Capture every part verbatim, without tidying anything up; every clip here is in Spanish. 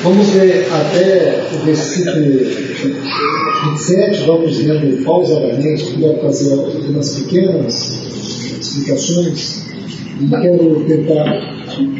Vamos ver até o versículo vinte e sete, vamos lendo pausadamente, quero fazer algumas pequenas explicações e quero tentar.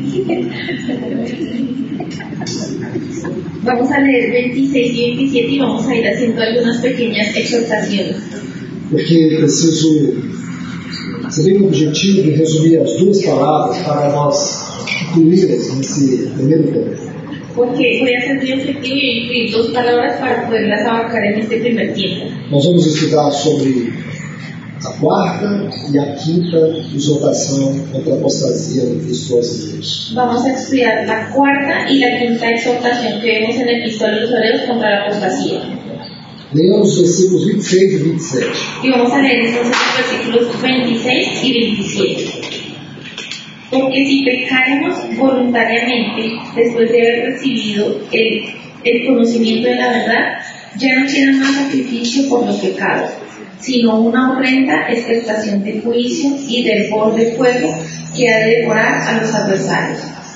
Vamos a leer veintiséis y veintisiete y vamos a ir haciendo algunas pequeñas exhortaciones. Porque preciso ser bem objetivo e resumir as duas palavras para nós incluí-las nesse primeiro ponto. Porque voy a ser muy objetivo y incluir dos palabras para poderlas abarcar en este primer tiempo. Nós vamos estudar sobre a quarta e a quinta exortação contra a apostasia no Cristo aos Hebreus. Vamos a estudiar la cuarta y la quinta exhortación que vemos en el epístola a los Hebreos contra la apostasía. Leamos os versículos vinte e seis e vinte e sete. Y vamos a leer entonces los versículos veintiséis y veintisiete. Porque si pecaremos voluntariamente, después de haber recibido el, el conocimiento de la verdad, ya no queda más sacrificio por los pecados, sino una horrenda expectación de juicio y del hervor de fuego que ha de devorar a los adversarios.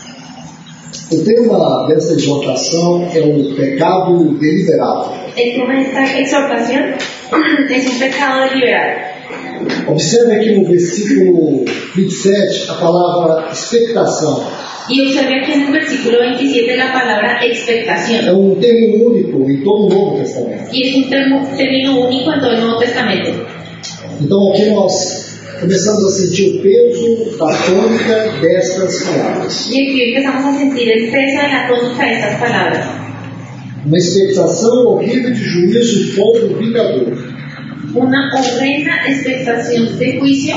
O tema desta exortação é o pecado deliberado. El tema de esta exhortación es un pecado deliberado. Observe aqui no versículo vinte e sete a palavra expectação. Y observe aquí en el versículo veintisiete la palabra É expectación. um termo único em todo o Novo Testamento. Y es un termo- término único en todo el Nuevo Testamento. Então aqui nós começamos a sentir o peso da tônica destas palavras. Y aquí empezamos a sentir el peso de la tónica de estas palabras. Uma expectação horrível de juízo e fogo vingador. Una horrenda expectación de juicio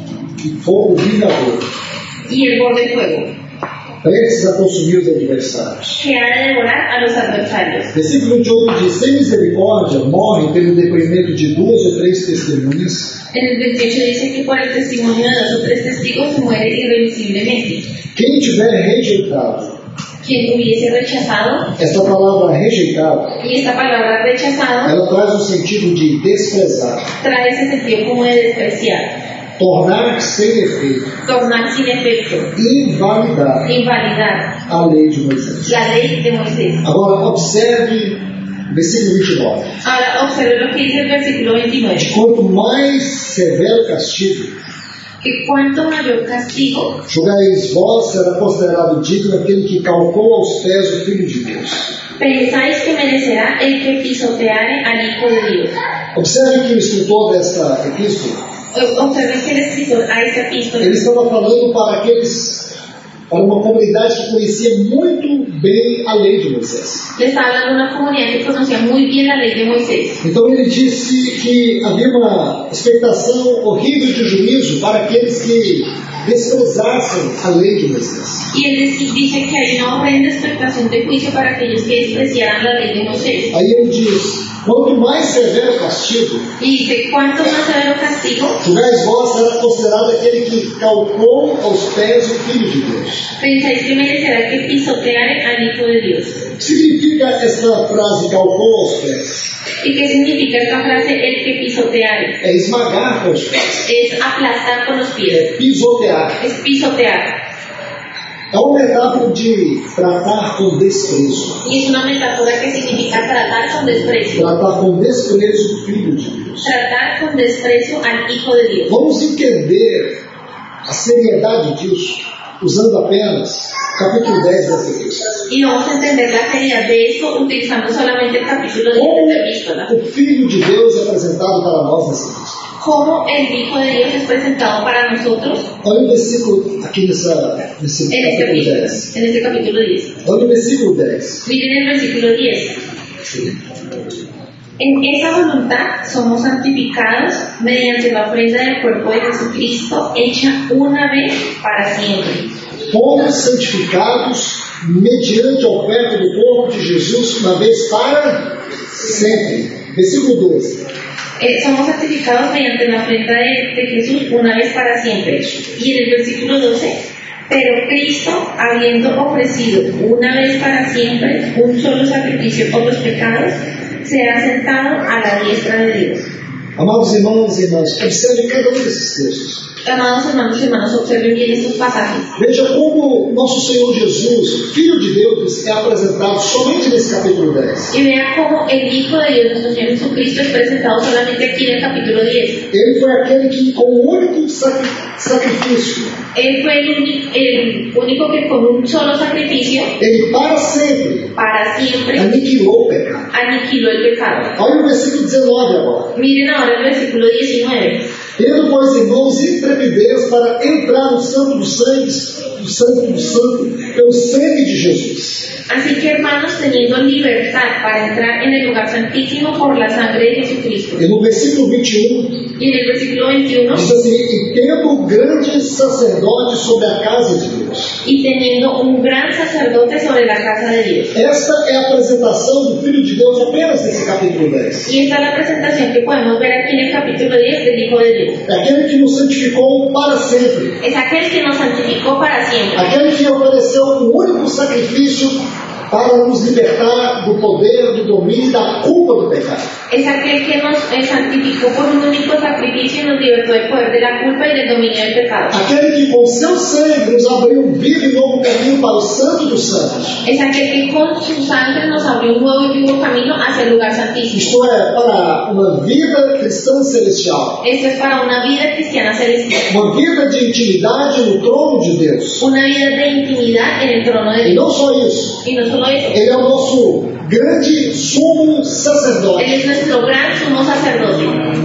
E fogo vingador. y hervor de fuego Prestes a consumir os adversários. que ha de devorar a los adversarios. Versículo vinte e oito diz: sem misericórdia, morrem pelo depoimento de duas ou três testemunhas. En el veintiocho dice que por el testimonio de dos o tres testigos se muere irremisiblemente. Quem tiver rejeitado, Quien hubiese rechazado, esta palavra rejeitado, y esta palabra rechazado ela traz o sentido de desprezar, trae ese sentido como de despreciar, tornar sem efeito, tornar sin efecto, invalidar invalidar a lei de Moisés. la ley de Moisés. Agora, observe o versículo vinte e nove. Ahora observe lo que dice el versículo veintinueve, Quanto mais severo castigo, que cuanto mayor castigo, julgareis vós, será considerado digno aquele que calcou aos pés o Filho de Deus. pensáis que merecerá el que pisoteare al Hijo de Dios. Observe que o escritor desta epístola, Observen que el escritor a esta epístola ele estava falando para aqueles, para uma comunidade que conhecia muito bem a lei de Moisés. le está hablando a una comunidad que conocía muy bien la ley de Moisés. Então ele disse que havia uma expectação horrível de juízo para aqueles que desprezassem a lei de Moisés. Y él dice dice que hay una horrenda expectación de juicio para aquellos que despreciaran la ley de Moisés. Aí ele diz: quanto mais severo o castigo, Y dice, cuánto más severo castigo, julgais vós, será considerado aquele que calcou aos pés o Filho de Deus. pensáis que merecerá que pisoteare al Hijo de Dios. O que significa esta frase, calcou aos pés? ¿Y qué significa esta frase, el que pisoteare? É esmagar com os pés, Es aplastar con los pies, é pisotear. es pisotear. É uma metáfora de tratar com desprezo. Y es una metáfora que significa tratar con desprecio. Tratar com desprezo o Filho de Deus. Tratar con desprecio al Hijo de Dios. Vamos entender a seriedade disso usando apenas o capítulo dez dessa epístola. Y vamos a entender la seriedad de esto utilizando solamente el capítulo diez de esta epístola. Como o Filho de Deus é apresentado para nós nessa epístola. Cómo el Hijo de Dios es presentado para nosotros Olha o versículo aqui nessa, nesse en este capítulo capítulo, dez. en este capítulo diez. Olha o versículo dez. Miren el versículo diez. En esa voluntad somos santificados mediante la ofrenda del cuerpo de Jesucristo hecha una vez para siempre. Fomos santificados mediante a oferta do corpo de Jesus uma vez para sempre. Versículo doze. Eh, somos santificados mediante la ofrenda de, de Jesús una vez para siempre. Y en el versículo doce, pero Cristo, habiendo ofrecido una vez para siempre un solo sacrificio por los pecados, se ha sentado a la diestra de Dios. Amados irmãos e irmãs, observe cada um desses textos. Amados hermanos y hermanas, observen bien estos pasajes. Veja como nosso Senhor Jesus, Filho de Deus, é apresentado somente nesse capítulo dez. Y vea cómo el Hijo de Dios, nuestro Señor Jesucristo, es presentado solamente aquí en el capítulo diez. Ele foi aquele que, com um único sacri- sacrifício, Él fue el, uni- el único que con un solo sacrificio, ele para sempre para siempre, aniquilou o pecado. aniquiló el pecado. Olha o versículo dezenove agora. Miren ahora el versículo diecinueve. Tendo, pois, irmãos, intrepidez para entrar no santo dos santos, do santo do santo, pelo sangue de Jesus. Así que, hermanos, teniendo libertad para entrar en el lugar santísimo por la sangre de Jesucristo. E no versículo vinte e um, Y en el versículo veintiuno, diz assim: e tendo grande sacerdote sobre a casa de Deus. y teniendo un gran sacerdote sobre la casa de Dios. Esta é a apresentação do Filho de Deus apenas nesse capítulo dez. Y esta es la presentación que podemos ver aquí en el capítulo diez del Hijo de Dios. É aquele que nos santificou para sempre. Es aquel que nos santificó para siempre. Aquele que ofereceu um único sacrifício para nos libertar do poder, do domínio e da culpa do pecado. Es aquel que nos eh, santificó por un único sacrificio y nos libertó del poder de la culpa y del dominio del pecado. Aquele que com seu sangue nos abriu um vivo e novo caminho para o Santo dos Santos. Es aquel que con su sangre nos abrió un nuevo y vivo camino hacia el lugar santísimo. Isto é, para uma vida cristã celestial. Esto es para una vida cristiana celestial. Uma vida de intimidade no trono de Deus. Una vida de intimidad en el trono de E Dios. não só isso. Y no solo eso, Ele é o nosso grande sumo sacerdote. Él es nuestro gran sumo sacerdote.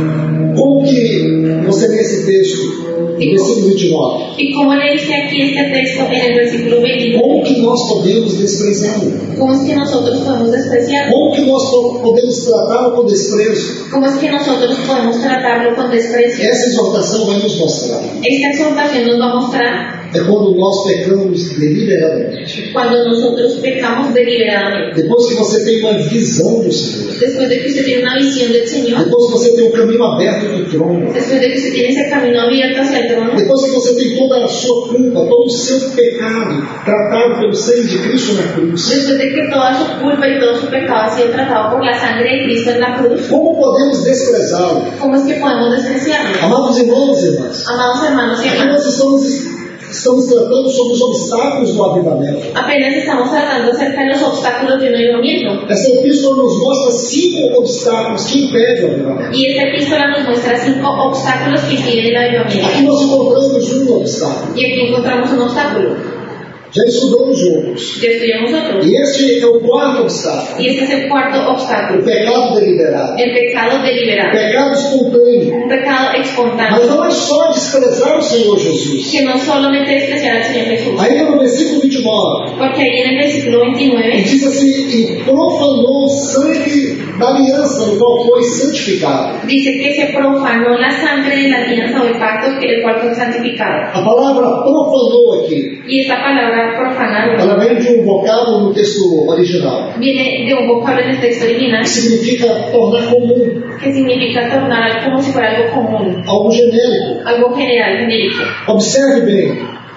Como que você lê esse texto, no versículo vinte e nove? Y como le dice aquí este texto en el versículo veintinueve, Como que nós podemos desprezá-lo? ¿cómo es que nosotros podemos despreciarlo? Como que nós po- podemos tratá-lo com desprezo? ¿Cómo es que nosotros podemos tratarlo con desprecio? Essa exortação vai nos mostrar. Esta exhortación nos va a mostrar É quando nós pecamos deliberadamente. cuando nosotros pecamos deliberadamente. Depois que você tem uma visão do Senhor. Después de que usted tiene una visión del Señor, Depois que você tem um caminho aberto do trono. después de que usted tiene ese camino abierto hacia el trono, Depois que você tem toda a sua culpa, todo o seu pecado tratado pelo sangue de Cristo na cruz. después de que toda su culpa y todo su pecado ha sido tratado por la sangre de Cristo en la cruz, Como podemos desprezá-lo? ¿cómo es que podemos despreciarlo? Amados irmãos e irmãs, Amados hermanos y aqui hermanas, nós estamos, estamos tratando sobre os obstáculos do avivamento. apenas estamos hablando acerca de los obstáculos de un avivamiento. Essa epístola nos mostra cinco obstáculos que impedem o avivamento. Y esta epístola nos muestra cinco obstáculos que impiden el avivamiento. Aqui nós encontramos um obstáculo. Y aquí encontramos un obstáculo. Já estudamos juntos. Ya estudiamos otros. E este é o quarto obstáculo. Y este es el cuarto O obstáculo. pecado deliberado. El pecado deliberado. Pecado espontâneo. Un pecado Mas espontáneo. não é só desprezar o Senhor Jesus. Que no solamente despreciar al Señor Jesús. Ainda no versículo vinte e nove, Porque ahí en el versículo veintinueve diz assim: e profanou o sangue da aliança no qual foi santificado. dice que se profanó la sangre de la alianza o el pacto que el cual fue santificado. A palavra profanou aqui, Y esta palabra profanar ela vem de um vocábulo no texto original, viene de un vocablo en el texto original que significa tornar comum, que significa tornar algo como si fuera algo común, algo genérico. algo general, genérico. Observe bem,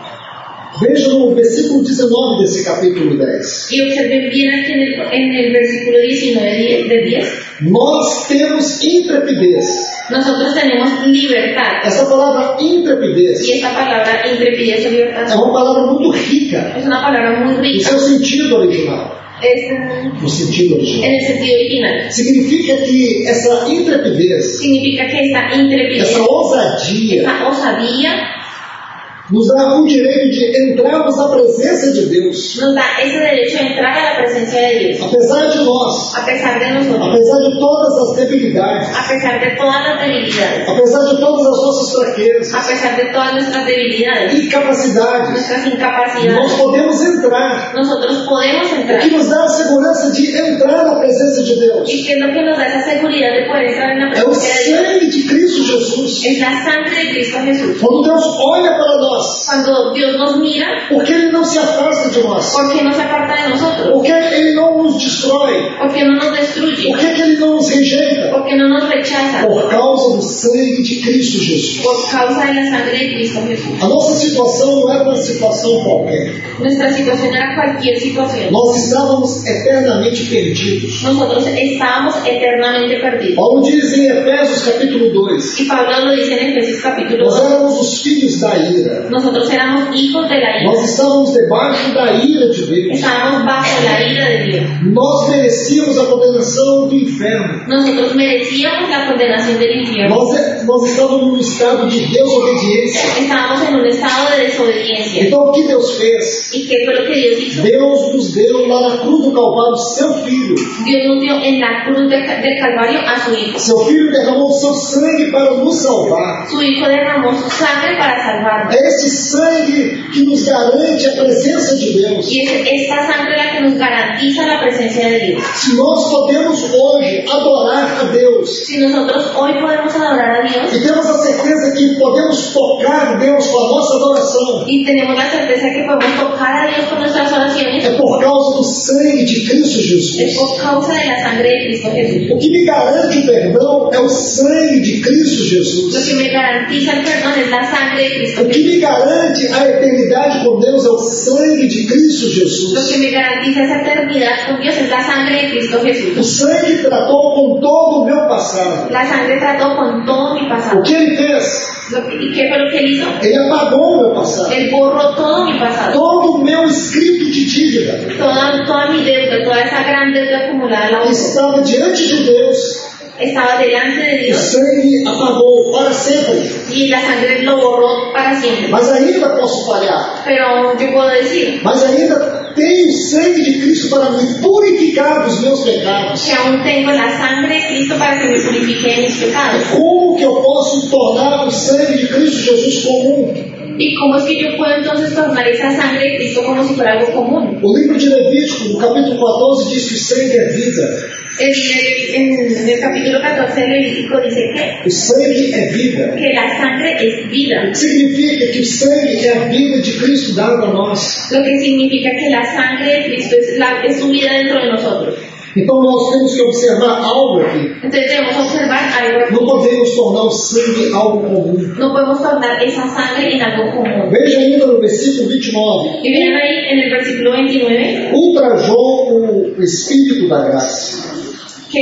veja no versículo dezenove desse capítulo dez. Y observen bien aquí en el, en el versículo diecinueve de diez. Nós temos intrepidez. Nosotros tenemos libertad. Essa palavra intrepidez Y esta palabra intrepidez o é libertad uma palavra muito rica es una palabra muy no rica. seu sentido original. Es mm, No sentido original. en el sentido original. Significa que essa intrepidez, Significa que esta intrepidez, essa ousadia, esta osadía, nos dá o direito de entrarmos na presença de Deus. nos da ese derecho a entrar a la presencia de Dios. Apesar de nós, A pesar de nosotros, apesar de todas as debilidades, a pesar de todas las debilidades, apesar de todas as nossas fraquezas a pesar de todas nuestras debilidades, incapacidades, nuestras nós incapacidades, podemos entrar. nosotros podemos O entrar. que nos dá a segurança de entrar na presença de Deus ¿Y qué es lo que nos da esa seguridad de poder estar en la é o presencia de Dios? sangue de Cristo Jesus. Es la sangre de Cristo Jesús. Quando Deus olha para nós, nós? Cuando Dios nos mira, Por que Ele não se afasta de nós? ¿por qué no se aparta de nosotros? Por que Ele não nos destrói? ¿Por qué no nos destruye? Por que, que Ele não nos rejeita? ¿Por qué no nos rechaza? Por causa do sangue de Cristo Jesus. Por causa de la sangre de Cristo Jesús. A nossa situação não era uma situação qualquer. Nuestra situación era cualquier situación. Nós estávamos eternamente perdidos. Nosotros estábamos eternamente perdidos. Paulo diz em Efésios capítulo dois, Y Pablo lo dice en Efesios capítulo nós dos. éramos os filhos da ira. Nosotros éramos hijos de la ira. Nós estávamos debaixo da ira de Deus. Estábamos bajo la ira de Dios. Nós merecíamos a condenação do inferno. Nosotros merecíamos la condenación del infierno. Nós, nós estávamos num estado de desobediência. Estábamos en un estado de desobediencia. Então o que Deus fez? ¿Y qué fue lo que Dios hizo? Deus nos deu lá na cruz do Calvário seu Filho. Dios nos dio en la cruz de- del Calvario a su Hijo. Seu Filho derramou seu sangue para nos salvar. Su Hijo derramó su sangre para salvarnos. É esse sangue que nos garante a presença de Deus. Y es esta sangre la que nos garantiza la presencia de Dios. Se nós podemos hoje adorar a Deus Si nosotros hoy podemos adorar a Dios e temos a certeza que podemos tocar Deus com a nossa adoração, y tenemos la certeza que podemos tocar a Dios con nuestras oraciones, é por causa do sangue de Cristo es Jesus. por causa de la sangre de Cristo Jesús. O que me garante o perdão é o sangue de Cristo Lo Jesus. que me garantiza el perdón es la sangre de Cristo O que Jesús. me garante a eternidade com Deus é o sangue de Cristo Lo Jesus. que me garantiza esa eternidad con Dios es la sangre de Cristo O Jesús. sangue tratou com todo o meu passado. La sangre trató con todo mi O pasado. que ele fez? Lo que- ¿Y qué fue lo que él hizo? Ele apagou o meu passado. Él borró todo mi pasado. Todo o meu escrito de dívida Toda, toda mi deuda, toda esa gran deuda acumulada la borró. estava diante de Deus. Estaba delante de O Dios sangue apagou para sempre. y la sangre lo borró para siempre. Mas ainda posso falhar. Pero yo puedo decir Mas ainda tenho o sangue de Cristo para me purificar dos meus pecados. que aún tengo la sangre de Cristo para que me purifique de mis pecados. Como que eu posso tornar o sangue de Cristo Jesus comum? ¿Y cómo es que yo puedo entonces tornar esa sangre de Cristo como si fuera algo común? O livro de Levítico, no capítulo quatorze, diz que o sangue é vida. En el, en el capítulo catorce del Levítico dice que, O sangue é vida. que la sangre es vida. Significa que o sangue é a vida de Cristo dada a nós. Lo que significa que la sangre de Cristo es, la, es su vida dentro de nosotros. Então nós temos que observar algo aqui. Entonces debemos observar algo aquí. Não podemos tornar o sangue algo comum. No podemos tornar esa sangre en algo común. Veja ainda no versículo vinte e nove. Y miren ahí en el versículo veintinueve Ultrajou o Espírito da graça. que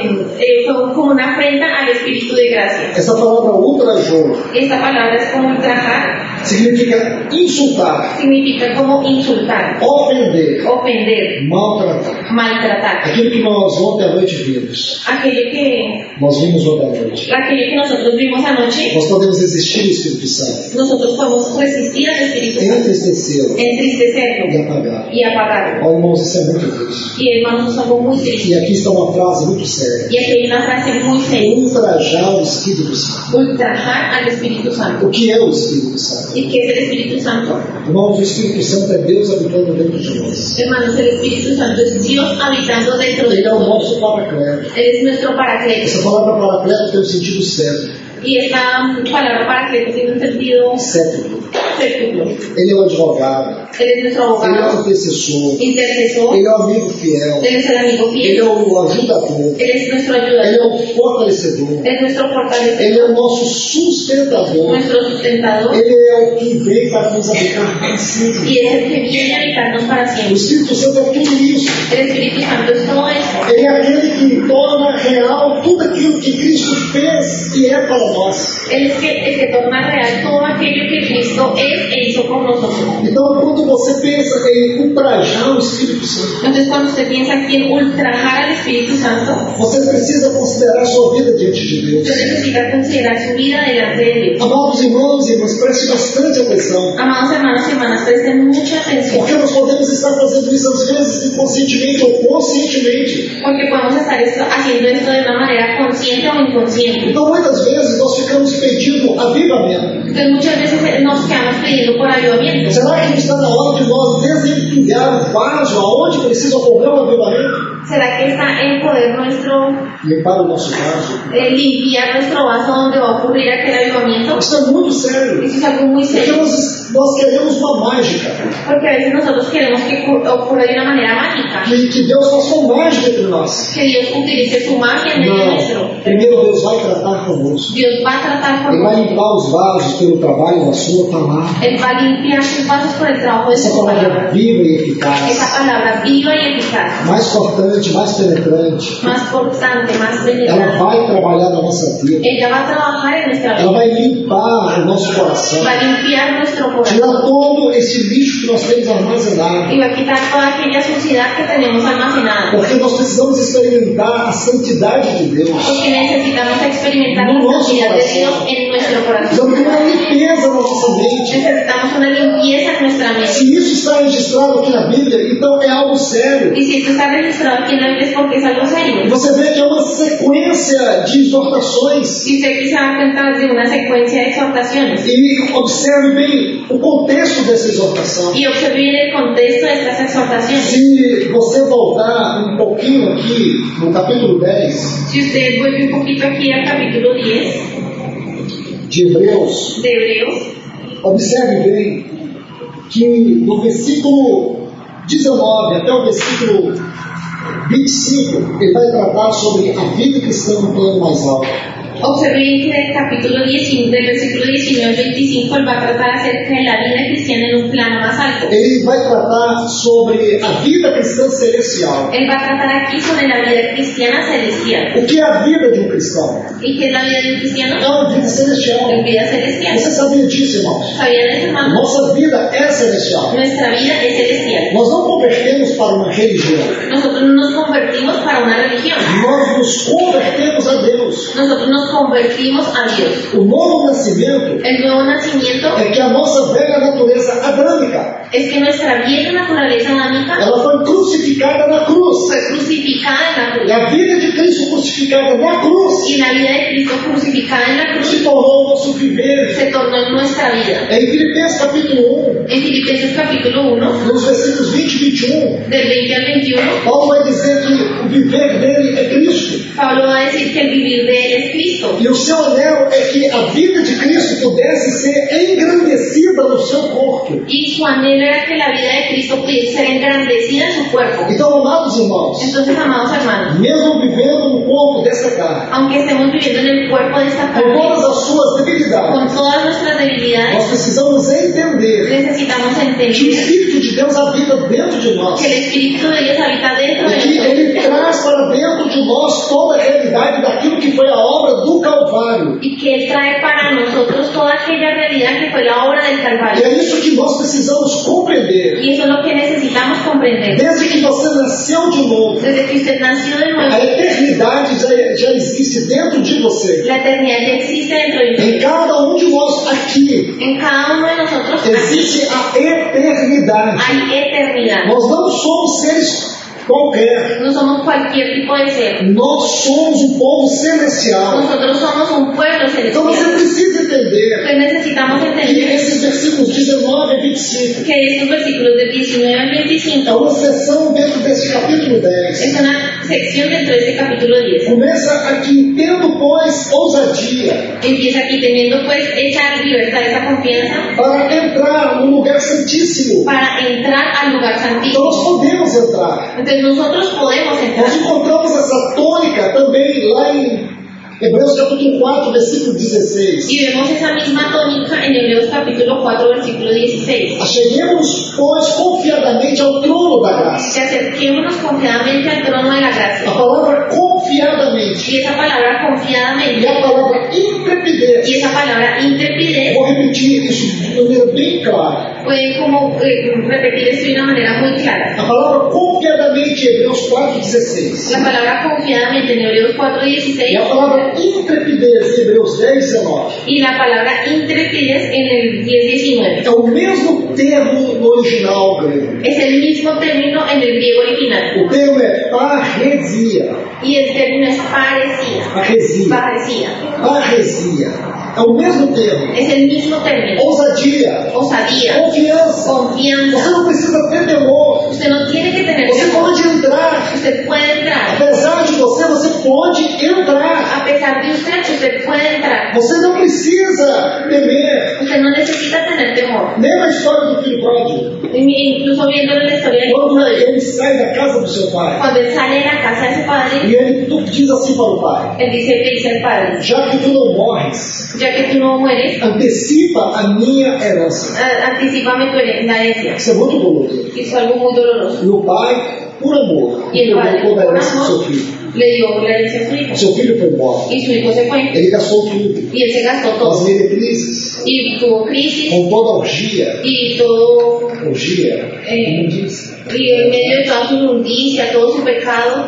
eh, fue como una afrenta al Espíritu de gracia. Essa palavra ultrajou Esta palabra es como ultrajar, significa insultar, significa como insultar, ofender, ofender, maltratar. maltratar. Aquilo que nós ontem à noite vimos. Aquello que, Nós vimos ontem à noite. aquello que nosotros vimos anoche, Nós podemos resistir ao Espírito Santo, nosotros podemos resistir al Espíritu Santo, entristecê-lo entristecerlo e apagá-lo. y apagarlo. Olha, irmãos, isso é muito triste. Y hermanos, es algo muy triste. E aqui está uma frase muito séria. Y aquí hay una frase muy seria: Ultrajar o Espírito Santo. ultrajar al Espíritu Santo. O que é o Espírito Santo? ¿Y qué es el Espíritu Santo? Irmãos, o Espírito Santo é Deus habitando dentro de nós. Hermanos, el Espíritu Santo es Dios habitando dentro de Ele é o nosotros. nosso paracleto. Él es nuestro paracleto. Essa palavra paracleto tem um sentido certo. Y esta palabra paracleto tiene un sentido Cético. cérculo. Ele é o advogado. Él es nuestro Ele é o abogado, intercessor. intercesor. Ele é o amigo fiel. Él es el amigo Ele fiel. é o ajudador. Él es nuestro Ele ayudador. é o fortalecedor. Es nuestro fortalecedor. Ele é o nosso sustentador. Nuestro sustentador. Ele é o que veio para nos habitar para sempre. Y es el que viene a habitarnos para O siempre. Espírito Santo é tudo isso. El Espíritu Santo es todo eso. Ele é aquele que torna real tudo aquilo que Cristo fez e é para nós. Él es que, el que torna real todo aquello que Cristo es e hizo por nosotros. Então, quando você pensa em ultrajar o Espírito Santo, Entonces, cuando usted piensa aquí en ultrajar al Espíritu Santo, você precisa considerar a sua vida diante de Deus. usted necesita considerar su vida delante de Dios. Amados irmãos e irmãs, preste bastante atenção. Amados hermanos y hermanas, presten mucha atención, Porque nós podemos estar fazendo isso às vezes inconscientemente ou conscientemente. porque podemos estar esto- haciendo esto de una manera consciente o inconsciente. Então, muitas vezes, nós ficamos pedindo avivamento. Entonces, muchas veces nos quedamos pidiendo por avivamiento. Será que não está na hora de nós enviar um vaso aonde precisa ocorrer um avivamento? ¿Será que está en poder nuestro Limpar o nosso vaso. eh, limpiar nuestro vaso donde va a ocurrir aquel avivamiento? Isso é muito sério. Eso es algo muy Porque serio. nós, nós queremos uma mágica. Porque a veces nosotros queremos que cu- ocurra de una manera mágica. Que, que Deus faça uma mágica entre nós. Que Dios utilice su magia en medio nuestro. Não. Primeiro Deus vai tratar conosco. Dios va a tratar con Ele vai nosotros. limpar os vasos pelo trabalho da sua palavra. Él va a limpiar sus vasos por el trabajo de Essa su palavra palabra. viva e eficaz. Esa palabra viva y eficaz. Mais cortante, mais penetrante. Más constante, más Ela penetrante. vai trabalhar na nossa vida. Ella va a trabajar en nuestra Ela vida. vai limpar o nosso coração. Va a limpiar nuestro corazón. Tirar todo esse lixo que nós temos armazenado. Y va a quitar toda aquella suciedad que tenemos almacenada. Porque nós precisamos experimentar a santidade de Deus. Porque necesitamos experimentar No la nuestro santidad de corazón. Dios en nuestro corazón. Precisamos ter uma limpeza na nossa mente. Necesitamos una limpieza en nuestra mente. Se isso está registrado aqui na Bíblia, então é algo sério. Y si esto está registrado aquí en la Biblia es porque es algo serio. Você vê que é uma sequência de exortações. Y usted aquí se da cuenta de una secuencia de exhortaciones. E observe bem o contexto dessa exortação. Y observe bien el contexto de estas exhortaciones. Se você voltar um pouquinho aqui no capítulo dez Si usted vuelve un poquito aquí al capítulo diez de Hebreus, de Hebreos, observe bem que no versículo dezenove até o versículo vinte e cinco, ele vai tratar sobre a vida cristã no plano mais alto. observe bien que del capítulo diecinueve, del versículo diecinueve al veinticinco, él va a tratar acerca de la vida cristiana en un plano más alto. Ele vai tratar sobre a vida cristã celestial. Él va a tratar aquí sobre la vida cristiana celestial. O que é a vida de um cristão? ¿Y qué es la vida de un cristiano? É uma vida celestial. Es vida celestial. Você sabia disso, irmãos? ¿Sabían eso, hermano? Nossa vida é celestial. Nuestra vida es celestial. Nós não convertemos para uma religião. Nosotros no nos convertimos para una religión. Nós nos convertemos a Deus. Nosotros nos convertimos a Dios. O novo nascimento El nuevo nacimiento é que a nossa velha natureza adâmica, es que nuestra vieja naturaleza adámica ela foi crucificada na cruz. fue crucificada en la E cruz. a vida de Cristo crucificada na cruz Y la vida de Cristo crucificada en la cruz se tornou o nosso viver. se tornó en nuestra vida. Em Filipenses capítulo um, En Filipenses capítulo uno, nos versículos vinte e vinte e um, del veinte al veintiuno, Paulo vai dizer que o viver dele é Cristo. Pablo va a decir que el vivir de él es Cristo. E o seu anelo é que a vida de Cristo pudesse ser engrandecida no seu corpo. Y su anhelo era que la vida de Cristo pudiese ser engrandecida en su cuerpo. Então, amados irmãos, Entonces, amados hermanos, mesmo vivendo no corpo dessa carne, aunque estemos viviendo en el cuerpo de esta com carne, todas as suas debilidades, con todas nuestras debilidades, nós precisamos entender necesitamos que o entender Espírito de Deus habita dentro de nós. que el Espíritu de Dios habita dentro E de que nosotros Ele traz para dentro de nós toda a realidade daquilo que foi a obra do Calvário. y que Él trae para nosotros toda aquella realidad que fue la obra del E Calvario. é isso que nós precisamos compreender. Y eso es lo que necesitamos comprender. Desde que você nasceu de novo, Desde que usted nació de a nuevo, eternidade já, já existe dentro de você. la eternidad ya existe dentro de Em usted. cada um de nós aqui En cada uno de nosotros aquí existe a eternidade. hay eternidad. Nós não somos seres qualquer. No somos cualquier tipo de ser. Nós somos um povo celestial. Nosotros somos un pueblo Então você celestial. precisa entender Entonces necesitamos que entender esses versículos dezenove a vinte e cinco que estos versículos del diecinueve al é veinticinco uma seção dentro desse capítulo es dez. una sección dentro de este capítulo diez. Começa aqui, tendo, pois, ousadia Empieza aquí teniendo pues esa libertad, esa confianza para entrar no lugar santíssimo. para entrar al lugar Então santísimo. nós podemos entrar. Entonces nosotros podemos Nós entrar. encontramos essa tônica também lá em Hebreus capítulo quatro, versículo dezesseis. Y vemos esa misma tónica en Hebreos capítulo cuatro, versículo dieciséis. Acheguemos, pois, confiadamente ao trono da graça. Que acerquémonos confiadamente al trono de la A gracia. palavra confiadamente Y esa palabra e confiadamente, a palavra intrepidez. y esa palabra intrepidez, Vou repetir isso de maneira bem clara. pueden como eh, repetir esto de una manera muy clara. A palavra confiadamente, Hebreus quatro, dezesseis. La palabra confiadamente en Hebreos cuatro, E dieciséis, a palavra intrepidez, Hebreus dez, dezenove. y la palabra intrepidez en el diez, diecinueve. É o mesmo termo no original grego. Es el mismo término en el griego original. O termo é parresia. Y el término es parecía. Parresia. Parecía. Parresia. É o mesmo termo. Es el mismo término. Ousadia. Osadía. Confiança. Você Confianza. não precisa ter temor. pode entrar. A pesar de usted, usted puede entrar. Você não precisa temer. Usted no necesita tener temor. Lembra a história do filho pródigo? Incluso viendo la historia del Quando hijo pródigo, ele sai da casa do seu pai, cuando él sale de la casa de su padre, e ele tu- diz assim para o pai: él dice que dice al padre, já que tu não morres, ya que tú no mueres, antecipa a minha herança. a- anticípame tu herencia. Isso é muito doloroso. Hizo algo muy doloroso. E o pai, por amor, Y el padre, entregou toda a por herança do seu amor, filho. le dio la herencia a su hijo. Seu filho foi embora. Y su hijo se fue. Ele gastou tudo. Y él se gastó Com as todo. meretrizes, Y tuvo crisis. com toda a orgia. Y todo. Orgia, Eh, imundícia. Y en medio de toda su inmundicia, todo su pecado.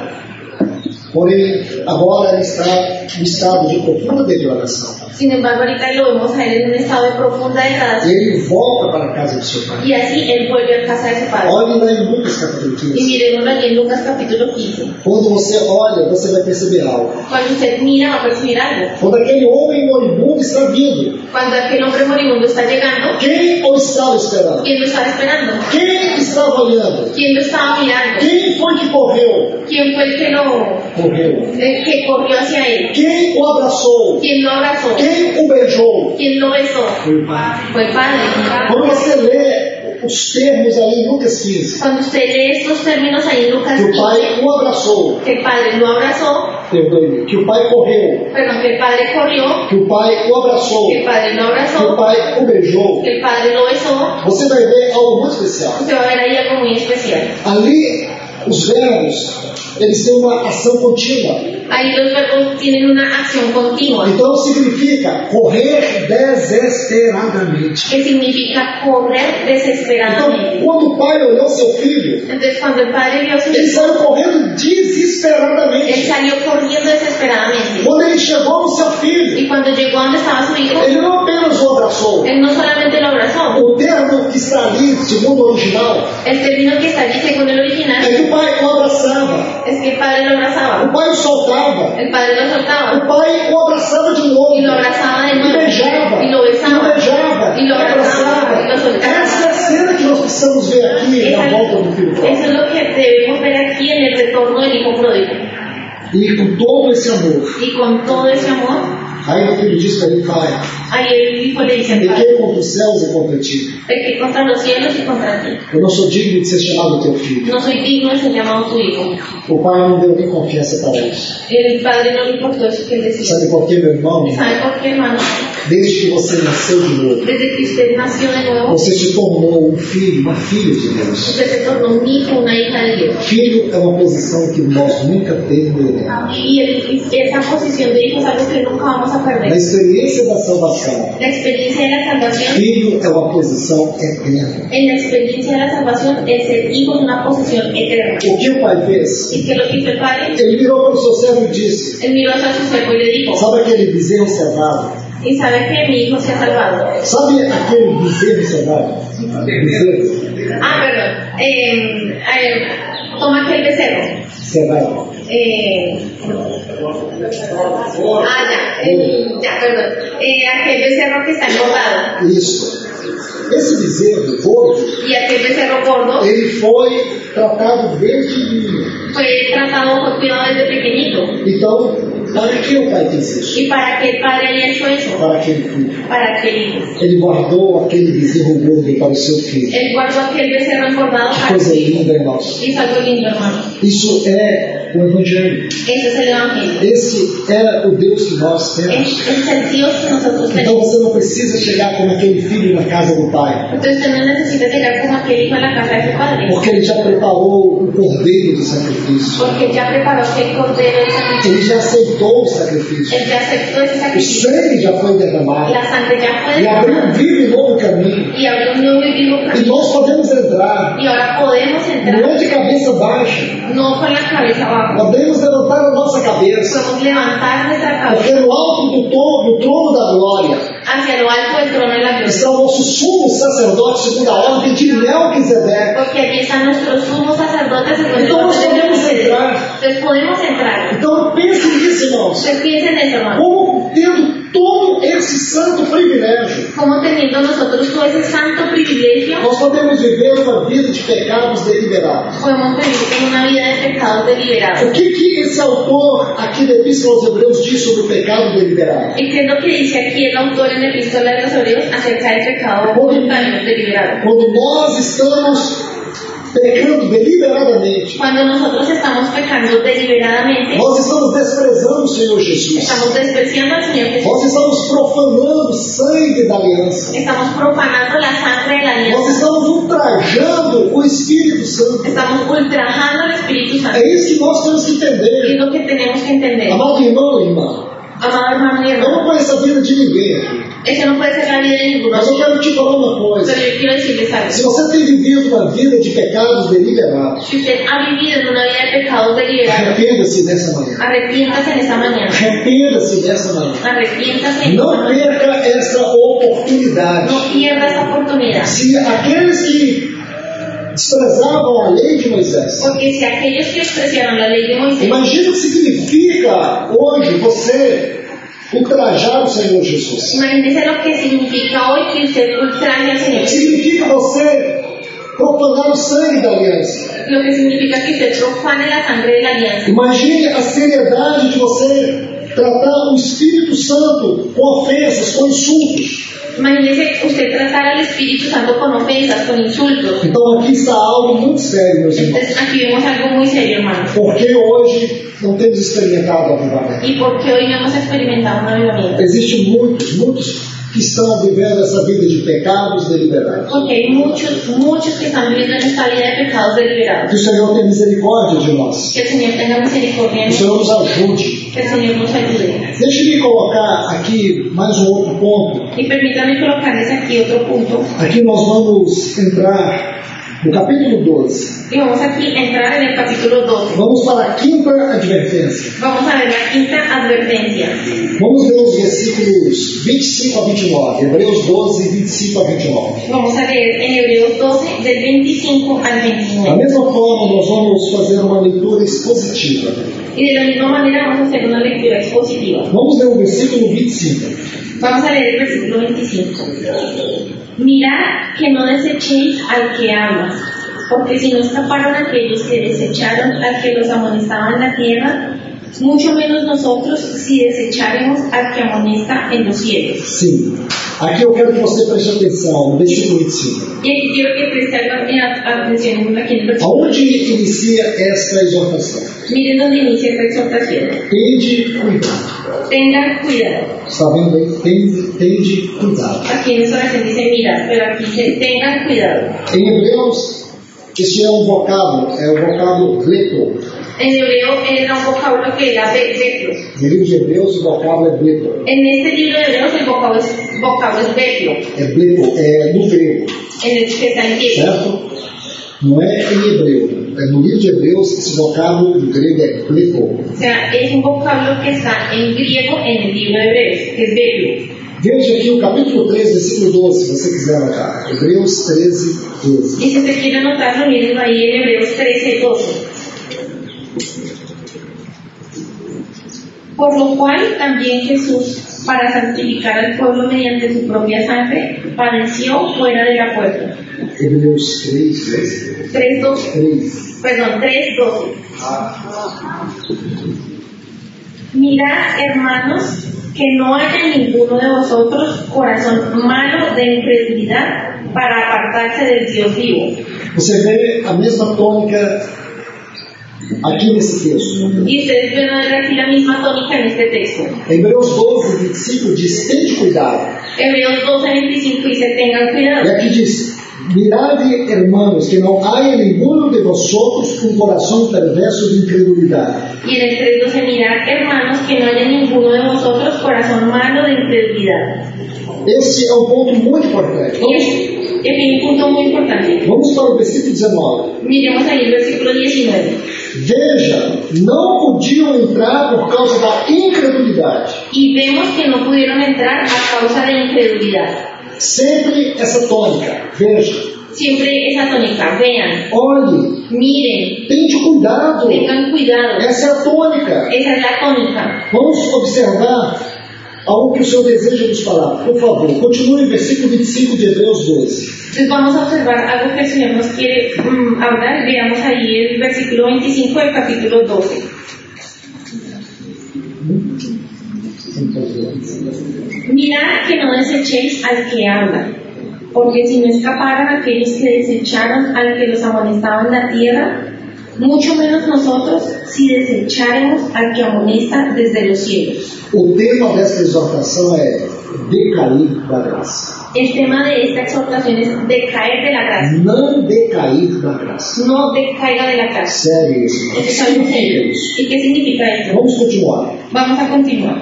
Porém, agora ele está em estado de profunda degradação. Sin embargo, ahorita lo vemos a él en un estado de profunda E degradación. ele volta para a casa do seu pai. Y así él vuelve a casa de su padre. Olhe lá em Lucas capítulo Y quinze. miremos allí en Lucas capítulo quince. Quando você olha, você vai perceber algo. Cuando usted mira, va a percibir algo. Quando aquele homem moribundo está vindo, Cuando aquel hombre moribundo está llegando, quem o estava esperando? ¿quién lo estaba esperando? Quem estava olhando? ¿Quién lo estaba mirando? Quem foi que correu? ¿Quién fue el que lo, Correu. el que corrió hacia él? Quem o abraçou? ¿Quién lo abrazó? Quem o beijou? ¿Quién lo besó? Foi o pai. Fue el padre. Quando você lê os termos ali em Lucas quinze, Cuando usted lee estos términos ahí en Lucas que o quince, pai o abraçou, que el padre lo abrazó, perdoe-me, que o pai correu, perdón, que el padre corrió, que o pai o abraçou, que el padre lo que o abrazó, pai o beijou, que el padre lo besó, você vai ver algo muito especial. usted va a ver ahí algo muy especial. Ali, os verbos, eles têm uma ação contínua. Ahí los verbos tienen una acción continua, Então significa correr desesperadamente. que significa correr Então, desesperadamente. quando o pai olhou seu filho, Entonces, cuando el padre vio a su ele hijo, saiu correndo él desesperadamente. salió corriendo desesperadamente. Quando ele chegou no seu filho, Y cuando llegó a donde estaba su hijo, ele não apenas o abraçou. él no solamente lo abrazó, O termo que está ali, segundo o original, el término que está allí según el é original que o pai o abraçava, es que el padre lo o abrazaba, pai o soltava, el padre lo soltava, o pai o abraçava de novo, y lo abrazaba de e nuevo, beijava, y lo e o besaba, beijava, y lo abrazaba, y lo soltaba. Essa é a cena que nós precisamos ver aqui na volta do filho Eso pródigo. es lo que debemos ver aquí en el retorno del hijo pródigo. E com todo esse amor, Y con todo ese amor, aí o filho diz para ele: pai, ahí el hijo le dice al padre, pequei contra os céus e contra ti. pequé contra los cielos y contra ti. Eu não sou digno de ser chamado teu filho. No soy digno de ser llamado tu hijo. O pai não deu nem confiança para isso. El padre no le importó eso que él decía. Sabe por quê, meu irmão? ¿Sabe por qué, hermano? Desde que você nasceu de novo, Desde que usted nació de nuevo, você se tornou um filho, uma filha de Deus. usted se tornó un hijo, una hija de Dios. Filho é uma posição que nós nunca perderemos. Y el- esa posición de hijo es algo que nunca vamos a Na perder. experiência da salvação, La experiencia de la salvación, filho é uma posição eterna. en la experiencia de la salvación, el ser hijo es una posición eterna. O que o pai fez? ¿Y qué es lo que hizo el padre? Ele virou para o seu servo e disse: Él miró hacia su siervo y le dijo, sabe aquele bezerro cevado? y sabe que mi hijo se ha salvado. Sabe aquele bezerro cevado? Bezerro Ah, perdón. Eh, eh, toma aquel becerro. cevado. Eh, ah, ya, eh, ya, perdón. Eh, aquel becerro que está engordado Isso. Esse bezerro gordo, y aquel becerro gordo ele foi tratado desde menino. fue tratado con cuidado desde pequeñito. Então, para que o pai fez isso? ¿Y para qué el padre había hecho eso? Para aquele filho. Para aquel hijo. Ele guardou aquele bezerro gordo para o seu filho. Él guardó aquel becerro engordado Que para coisa su hijo. linda, irmãos. Hizo algo lindo, hermano. Isso é o Evangelho. Ese es el evangelio. Esse é o Deus que nós temos. Ese es el Dios que nosotros Então tenemos. você não precisa chegar como aquele filho na casa do pai. Entonces usted no necesita llegar como aquel hijo a la casa de su padre. Porque ele já preparou o cordeiro do sacrifício. Porque ya preparó aquel cordero de sacrificio. Ele já aceitou o sacrifício. Él ya aceptó ese O sacrificio. sangue já foi derramado. La sangre ya fue E abriu um derramada. vivo e novo caminho. Y abrió un nuevo y vivo E camino. nós podemos entrar. Y ahora podemos entrar, Não de cabeça baixa. no con la cabeza abajo. Podemos levantar a nossa cabeça. Podemos levantar nuestra cabeza Porque no alto do trono, do trono da glória, hacia lo alto del trono de la gloria. está o nosso sumo sacerdote segundo a ordem de Melquisedeque. Porque allí están nuestros sumos sacerdotes según el Então nós orden de podemos Melquisedec. entrar. Entonces podemos entrar. Então pense nisso, irmãos. Ustedes piensen en eso, hermano. Como tendo todo esse santo privilégio, Como teniendo nosotros todo ese santo privilegio, nós podemos viver uma vida de pecados deliberados. Podemos vivir en una vida de pecados deliberados. O que, que esse autor aqui da Epístola aos Hebreus diz sobre o pecado deliberado? ¿Y qué es lo que dice aquí el autor en la Epístola de los Hebreos acerca del pecado voluntario deliberado? Quando nós estamos pecando deliberadamente, Cuando nosotros estamos pecando deliberadamente, nós estamos desprezando o Senhor Jesus. estamos despreciando al Señor Jesús. Nós estamos profanando o sangue da aliança. Estamos profanando la sangre de la Nós alianza. estamos ultrajando o Espírito Santo. Estamos ultrajando al Espíritu Santo. É isso que nós temos que Y es entender. lo que tenemos que entender. Amado irmão e irmã, Amado hermano y eu hermana, não conheço a vida de ninguém aqui, esa no puede ser la vida de ninguno. mas eu quero te falar uma coisa. Pero yo quiero decirles algo. Se você tem vivido uma vida de pecados deliberados, Si usted ha vivido en una vida de pecados deliberados, arrependa-se nessa manhã. arrepiéntase en esta mañana. Arrependa-se nessa manhã. Arrepiéntase en esta Não mañana. perca essa oportunidade. No pierda esta oportunidad. Se aqueles que desprezavam a lei de Moisés, Porque si aquellos que despreciaron la ley de Moisés, imagina o que significa hoje você ultrajar o Senhor Jesus. imagínese lo que significa hoy que usted ultraje al Señor. Significa você profanar o sangue da aliança. Lo que significa que usted profane la sangre de la alianza. Imagine a seriedade de você tratar o Espírito Santo com ofensas, com insultos. Imagínese usted tratar al Espíritu Santo con ofensas, con insultos. Então aqui está algo muito sério, meus irmãos. Entonces aquí vemos algo muy serio, hermanos. Porque hoje não temos experimentado o avivamento. Y porque hoy no hemos experimentado un avivamiento. Existem muitos, muitos que estão vivendo essa vida de pecados deliberados. Porque hay muchos, muchos que están viviendo en esta vida de pecados deliberados. Que o Senhor tenha misericórdia de nós. Que el Señor tenga misericordia Que de o nosotros. Senhor nos ajude. Que el Señor nos ayude. Deixe-me colocar aqui mais um outro ponto. Y permítanme colocarles aquí otro punto. Aqui nós vamos entrar no capítulo doze. Y vamos aquí a entrar en el capítulo doce. Vamos para a quinta advertência. Vamos a ver la quinta advertencia. Vamos ler os versículos vinte e cinco a vinte e nove. Hebreus doze, vinte e cinco a vinte e nove. Vamos a leer en Hebreos doce, del veinticinco al Da veintinueve. mesma forma, nós vamos fazer uma leitura expositiva. Y de la misma manera vamos a hacer una lectura expositiva. Vamos ler o versículo vinte e cinco. Vamos a leer el versículo veinticinco. Mirad que no desechéis al que ama, porque si no escaparon aquellos que desecharon al que los amonestaba en la tierra, mucho menos nosotros si desecharemos al que amonesta en los cielos. Sim. Aqui eu quero que você preste atenção no versículo vinte e cinco. Y aquí quiero que preste atención aquí en el versículo. Aonde inicia esta exortação? Miren donde inicia esta exhortación. Tende cuidado. Tengan cuidado. Está vendo aí? Tende, tende cuidado. Aquí en esta oración dice mirad, pero aquí dice tengan cuidado. Em Hebreus, este é um vocábulo, é o vocábulo bleto. En hebreo era un vocablo que era be- betlo. No livro de Hebreus, o vocábulo é bleto. En este libro de Hebreos el vocablo es, vocablo es betlo, É bleto, é no grego, en el que está en griego. certo? Não é em hebreu. É no livro de Hebreus, esse vocábulo do grego é bleto. O sea, es un vocablo que está en griego en el libro de Hebreos, que es betlo. Veja aqui o capítulo treze, versículo doze, se você quiser anotar. Hebreus treze, doze. Y si usted quiere anotarlo, miren ahí en Hebreos trece, doce. Por lo cual también Jesús, para santificar al pueblo mediante su propia sangre, padeció fuera de la puerta. Hebreus treze, treze. tres, doce. treze. Perdón, tres, doce. Mirad, hermanos, que no haya ninguno de vosotros corazón malo de incredulidad para apartarse del Dios vivo. Você vê a mesma tônica aqui nesse texto. Y ustedes pueden ver aquí la misma tónica en este texto. Hebreus doze, vinte e cinco diz: tende cuidado. Hebreos doce, veinticinco dice, tengan E cuidado. aqui diz: mirade, hermanos, que não haya ninguno de vosotros um coração perverso de incredulidade. Y en el tres doce, mirad, hermanos, que no haya ninguno de vosotros corazón malo de incredulidad. Esse é um ponto muito importante. Y es, es un punto muy importante. Vamos para o versículo dezenove. Miremos ahí el versículo diecinueve. Veja, não podiam entrar por causa da incredulidade. Y vemos que no pudieron entrar a causa de incredulidad. Sempre essa tônica. Veja, Siempre esa tónica, vean, olhe, miren, tente cuidado. tengan cuidado. Essa é a tônica. Esa es la tónica. Vamos observar algo que o Senhor deseja nos falar. Por favor, continue o versículo vinte e cinco de Hebreus doze. Entonces vamos a observar algo que el Señor nos quiere um, hablar. Veamos ahí el versículo veinticinco del capítulo doce. Mirad que no desechéis al que habla, porque si no escaparan aquellos que desecharon al que los amonestaba en la tierra, mucho menos nosotros si desecharemos al que amonesta desde los cielos. O tema desta exortação é decair da graça. El tema de esta exhortación es decaer de la gracia. Não decair da graça. No decaiga de la gracia. Sério isso. Eso es algo serio. ¿Y qué significa esto? Vamos continuar. Vamos a continuar.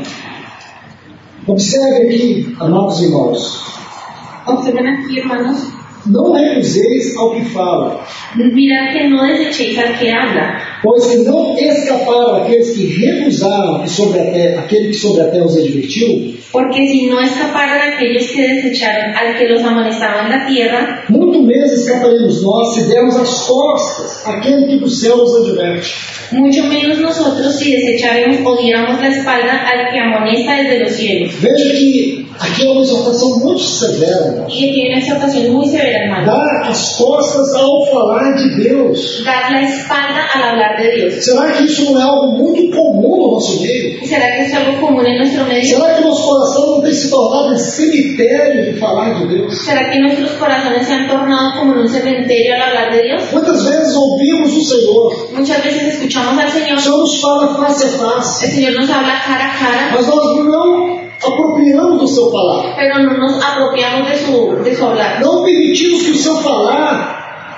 Observe aqui, amados irmãos. Observen aquí, hermanos. Não recuseis ao que fala, Mirad que no desechéis al que habla, pois que não escaparam aqueles que recusaram que sobre a terra, aquele que sobre a terra os advertiu, porque si no escaparon aquellos que desecharon al que los amonestaba en la tierra, muito menos escaparemos nós se dermos as costas àquele que do céu nos adverte. mucho menos nosotros si desecharemos o diéramos la espalda al que amonesta desde los cielos. Veja que aqui é uma exortação muito severa, irmãos. Y aquí hay una exhortación muy severa, hermano. Dar as costas ao falar de Deus. Dar la espalda al hablar de Dios. Será que isso não é algo muito comum no nosso meio? ¿Será que es algo común en nuestro medio? Será que nosso coração não tem se tornado um cemitério de falar de Deus? ¿Será que nuestros corazones se han tornado como en un cementerio al hablar de Dios? Muitas vezes ouvimos o Senhor, Muchas veces escuchamos al o Señor, Senhor nos fala face a face, el Señor nos habla cara a cara, mas nós não apropriamos do seu falar. pero no nos apropiamos de su, de su hablar. Não permitimos que o seu falar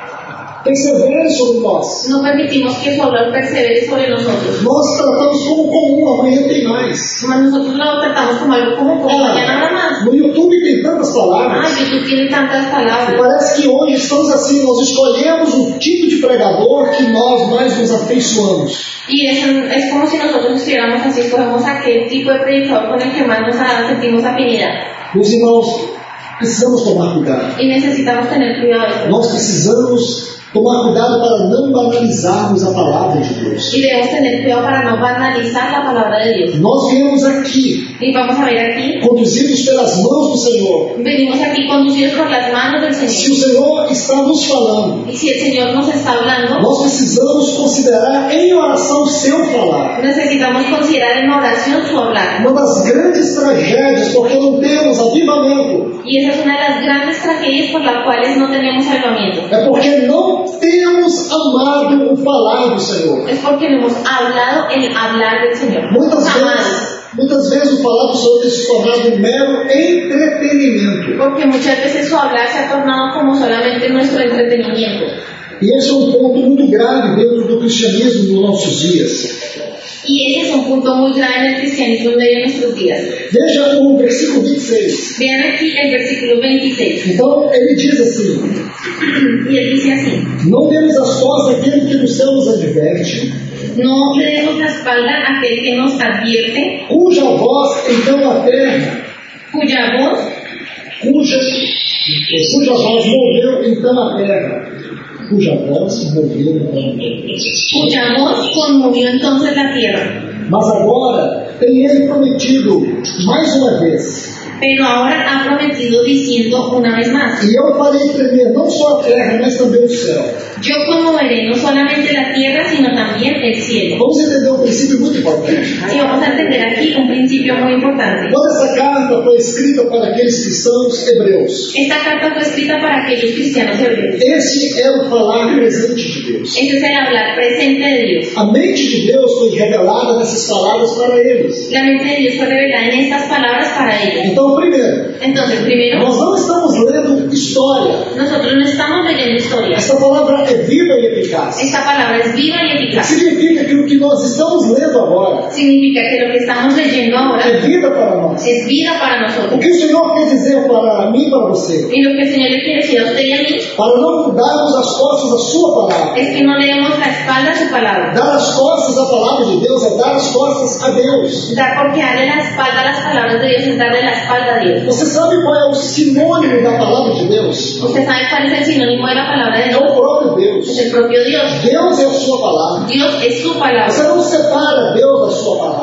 persevere sobre nós. No permitimos que su hablar persevere sobre nosotros. Nós tratamos como comum, amanhã tem mais. Mas nosotros lo tratamos como algo como, como mañana habrá más. No YouTube tem tantas palavras. Ay, YouTube tiene tantas palabras. Parece que hoje estamos assim, nós escolhemos o tipo de pregador que nós mais nos afeiçoamos. Y es, es como si nosotros estuviéramos así, escogemos aquel tipo de predicador con el que más nos a- sentimos afinidad. Meus irmãos, precisamos tomar cuidado. Y necesitamos tener cuidado de eso. Nós precisamos tomar cuidado para não banalizarmos a palavra de Deus. Y debemos tener cuidado para no banalizar la palabra de Dios. Nós viemos aqui, Y vamos a ver aquí, conduzidos pelas mãos do Senhor. venimos aquí conducidos por las manos del Se Señor. o Senhor está nos falando, Y si el Señor nos está hablando, nós precisamos considerar em oração o seu falar. necesitamos considerar en oración su hablar. Uma das grandes tragédias, porque não temos avivamento, Y esa es una de las grandes tragedias por las cuales no tenemos avivamiento. é porque não temos amado o falar do Senhor. Es porque no hemos hablado el hablar del Señor. Muitas Jamás. vezes, muitas vezes o falar do Senhor tem se tornado um mero entretenimento. Porque muchas veces su hablar se ha tornado como solamente nuestro entretenimiento. E esse é um ponto muito grave dentro do cristianismo nos nossos dias. Y ese es un punto muy grave en el cristianismo en medio de nuestros días. Veja o versículo vinte e seis. Vean aquí el versículo veintiséis. Então, ele diz assim: Y él dice así: não demos as costas àquele que no céu nos adverte, no le demos la espalda a aquel que nos advierte, cuja voz então a terra, cuya voz, cuja, cuja voz moveu então a terra, cuja voz moveu então a terra. cuya voz conmovió entonces la tierra. Mas agora tem ele prometido mais uma vez, Pero ahora ha prometido diciendo una vez más: e eu farei tremer não só a terra, mas também o céu. yo conmoveré no solamente la tierra, sino también el cielo. Vamos entender um princípio muito importante. Y vamos a entender aquí un principio muy importante. Quando essa carta foi escrita para aqueles cristãos hebreus, Esta carta fue escrita para aquellos cristianos hebreos. esse era o falar presente de Deus. Ese es el hablar presente de Dios. A mente de Deus foi revelada nessas palavras para eles. La mente de Dios fue revelada en estas palabras para ellos. Então, primeiro, Entonces, primero, nós não estamos lendo história. nosotros no estamos leyendo historias. Essa palavra é viva e eficaz. Esta palabra es viva y eficaz. Significa que o que nós estamos lendo agora Significa que lo que estamos leyendo é ahora vida para nós. es vida para O nosotros. que o Senhor quer dizer para mim e para você? Y lo que el Señor le quiere decir a usted y a mí Para não darmos as costas à sua palavra. es que no le demos la espalda a su palabra. Dar as costas à palavra de Deus é dar as costas a Deus. Dar porque darle la espalda a las palabras de Dios es darle la espalda a Dios. Você sabe qual é o sinônimo da palavra de Deus? ¿Usted sabe cuál es el sinónimo de la palabra de É Dios? o próprio Es Deus. el propio Dios. Deus é a sua palavra. Dios es su Você palabra. não separa Deus da sua palavra.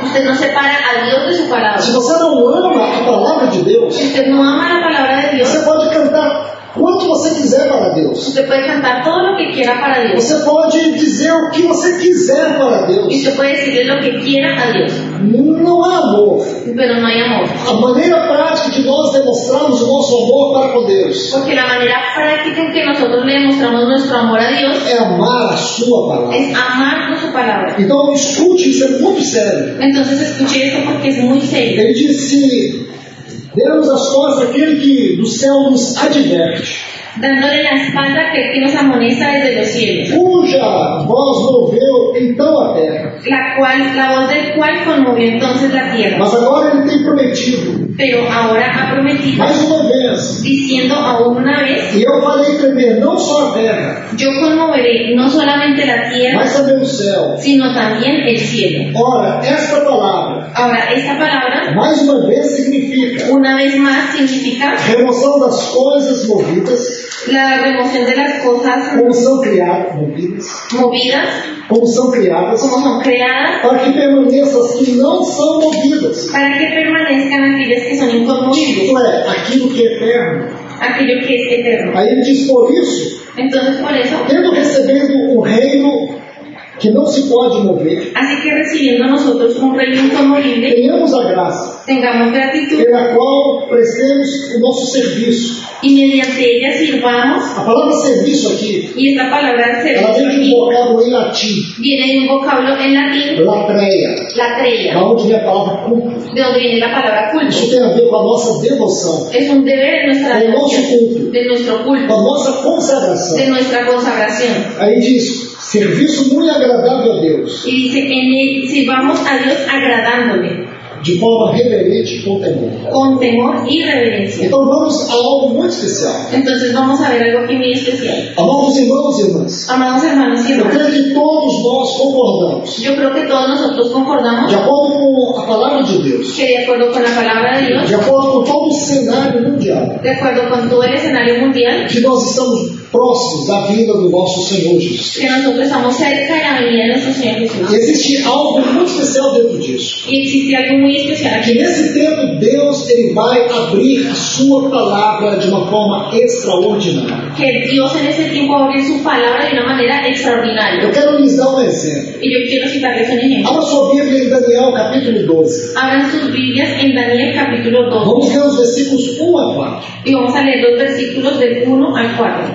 Usted no separa a Dios de su palabra. Se você não ama a palavra de Deus, Si usted no ama la palabra de Dios, você pode cantar quanto você quiser para Deus. usted puede cantar todo lo que quiera para Dios. Você pode dizer o que você quiser para Y Deus. usted puede decirle lo que quiera a Dios. Não há amor. Pero no hay amor. A maneira prática de nós demonstrarmos o nosso amor para com Deus Porque la manera práctica en que nosotros le demostramos nuestro amor a Dios é amar a sua palavra. es amar con su palabra. Então escute, isso é muito sério. Entonces escuche esto porque es muy serio. Ele disse: demos as costas àquele que do céu nos adverte, Dándole la espalda a aquel que nos amonesta desde los cielos, cuja voz moveu então a terra. la cual, la voz del cual conmovió entonces la tierra. Mas agora ele tem prometido, Pero ahora ha prometido, mais uma vez, diciendo aún una vez, e eu farei tremer não só a terra, yo conmoveré no solamente la tierra, mas também o céu. sino también el cielo. Ora, esta palavra, Ahora, esta palabra, mais uma vez, significa una vez más, significa remoção das coisas movidas, la remoción de las cosas como são criadas, movidas, movidas, como são criadas, como son creadas, para que permaneçam as que não são movidas. para que permanezcan aquellas que son inconmovibles, Isto é, aquilo que é eterno. aquello que es eterno. Aí ele diz: por isso, Entonces, por eso, tendo recebido um reino que não se pode mover, así que recibiendo nosotros un reino inconmovible, tenhamos a graça, tengamos gratitud pela qual prestemos o nosso serviço. y mediante ella sirvamos. A palavra serviço aqui, Y esta palabra ela servicio vem de um aquí vocábulo em latim, viene de un vocablo en latín, latreia, latreia, da onde vem a palavra culto. de donde viene la palabra culto. Isso tem a ver com a nossa devoção, Es un deber de nuestra com o nosso devoción, culto, de nuestro com a culto, nossa consagração. de nuestra consagración. Aí diz: serviço muito agradável a Deus, Y dice, en él sirvamos a Dios agradándole, de forma reverente e com temor. con temor y reverencia. Então vamos a algo muito especial. Entonces vamos a ver algo aquí muy especial. Amados irmãos e irmãs, Amados hermanos y eu hermanas, creio que todos nós concordamos, yo creo que todos nosotros concordamos de acordo com a palavra de Deus, que de acuerdo con la palabra de Dios, de acordo com todo o cenário mundial, de acuerdo con todo el escenario mundial, que nós estamos próximos da vinda do nosso Senhor Jesus. que nosotros estamos cerca de la venida de nuestro Señor Jesús. E existe algo muito especial dentro disso. Y existe algo muy especial Que aquí. nesse tempo Deus ele vai abrir a sua palavra de uma forma extraordinária. Que Dios en ese tiempo va a abrir su palabra de una manera extraordinaria. Eu quero lhes dar um exemplo. Y yo quiero citarles un ejemplo. Abra sua Bíblia em Daniel capítulo doze. Abran sus Biblias en Daniel capítulo Vamos doce ler os versículos um a quatro. y vamos a leer los versículos del uno al cuatro.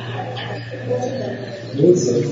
doze.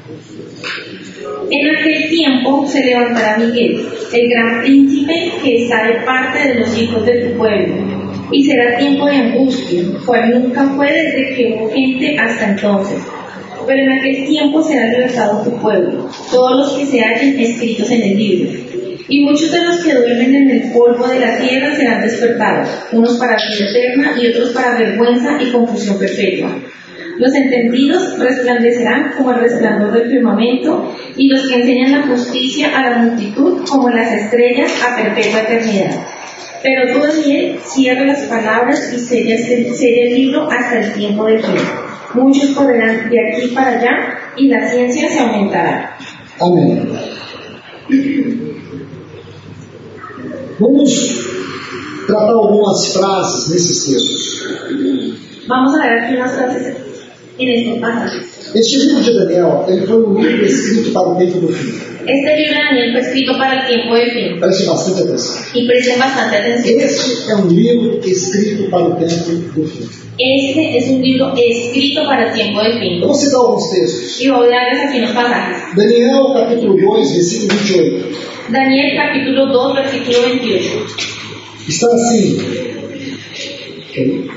En aquel tiempo se levantará Miguel, el gran príncipe que está de parte de los hijos de tu pueblo, y será tiempo de angustia, cual nunca fue desde que hubo gente hasta entonces. Pero en aquel tiempo será libertado tu pueblo, todos los que se hallen escritos en el libro. Y muchos de los que duermen en el polvo de la tierra serán despertados, unos para vida eterna y otros para vergüenza y confusión perpetua. Los entendidos resplandecerán como el resplandor del firmamento, y los que enseñan la justicia a la multitud como las estrellas a perpetua eternidad. Pero tú, Daniel, cierra las palabras y sella el, sella el libro hasta el tiempo del fin. Muchos correrán de aquí para allá, y la ciencia se aumentará. Amém. Vamos tratar algumas frases nesses textos. Vamos a ver aquí unas frases en estos pasajes. Este livro de Daniel, ele foi um livro escrito para o tempo do fim. Este libro de Daniel fue escrito para el tiempo del fin. Preste bastante atenção. Y presten bastante atención. Este é um livro escrito para o tempo do fim. Este es un libro escrito para el tiempo del fin. Eu vou citar alguns textos. Y voy a darles aquí unos pasajes. Daniel, capítulo dois, versículo vinte e oito. Daniel capítulo dos, versículo veintiocho. Está assim. Okay.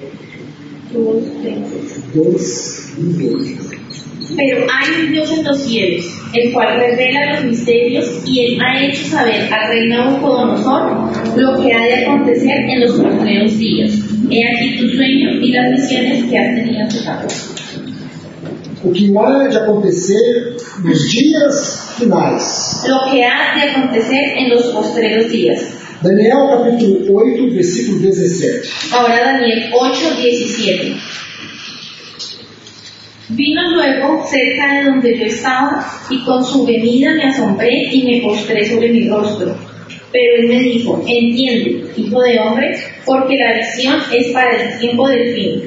dois, vinte e oito. Pero hay un Dios en los cielos, el cual revela los misterios, y él ha hecho saber al rey Nabucodonosor lo que ha de acontecer en los postreros días. He aquí tu sueño y las visiones que has tenido en tu campo. O que há de acontecer nos dias finais. Lo que ha de acontecer en los postreros días. Daniel capítulo oito, versículo dezessete. Ahora Daniel ocho, diecisiete. Vino luego cerca de donde yo estaba, y con su venida me asombré y me postré sobre mi rostro. Pero él me dijo: entiende, hijo de hombre, porque la visión es para el tiempo del fin.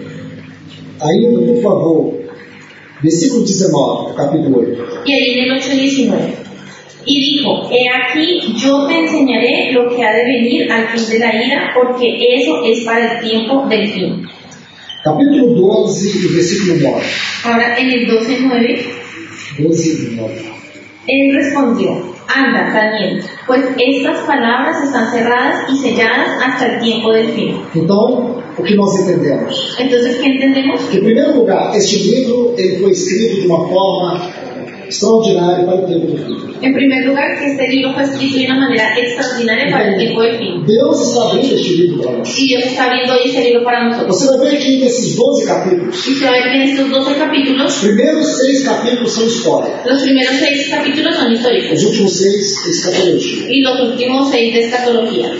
Ainda, por favor, versículo diecinueve, capítulo ocho. Y ahí en el ocho diecinueve. Y dijo: he aquí, yo te enseñaré lo que ha de venir al fin de la ira, porque eso es para el tiempo del fin. Capítulo doce, versículo nueve. Ahora en el doce nueve. doce, nueve. Él respondió: anda, Daniel, pues estas palabras están cerradas y selladas hasta el tiempo del fin. Então, o que nós entendemos? Entonces, ¿qué entendemos? Que, em primeiro lugar, este livro ele foi escrito de uma forma extraordinária para o tempo do fim. En primer lugar, que este libro fue escrito de una manera extraordinaria para el tiempo del fin. Deus está abrindo este livro para nós. Y Dios está abriendo hoy este libro para nosotros. Você vai ver que nesses doze capítulos, Y se va a ver que en estos doce capítulos, os primeiros seis capítulos são história, los primeros seis capítulos son históricos os últimos seis, escatologia. y los últimos seis de escatología.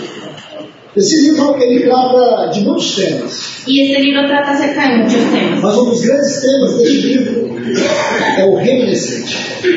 Esse livro ele trata de muitos temas, Y este libro trata acerca de muchos temas. mas um dos grandes temas deste livro é o remanescente.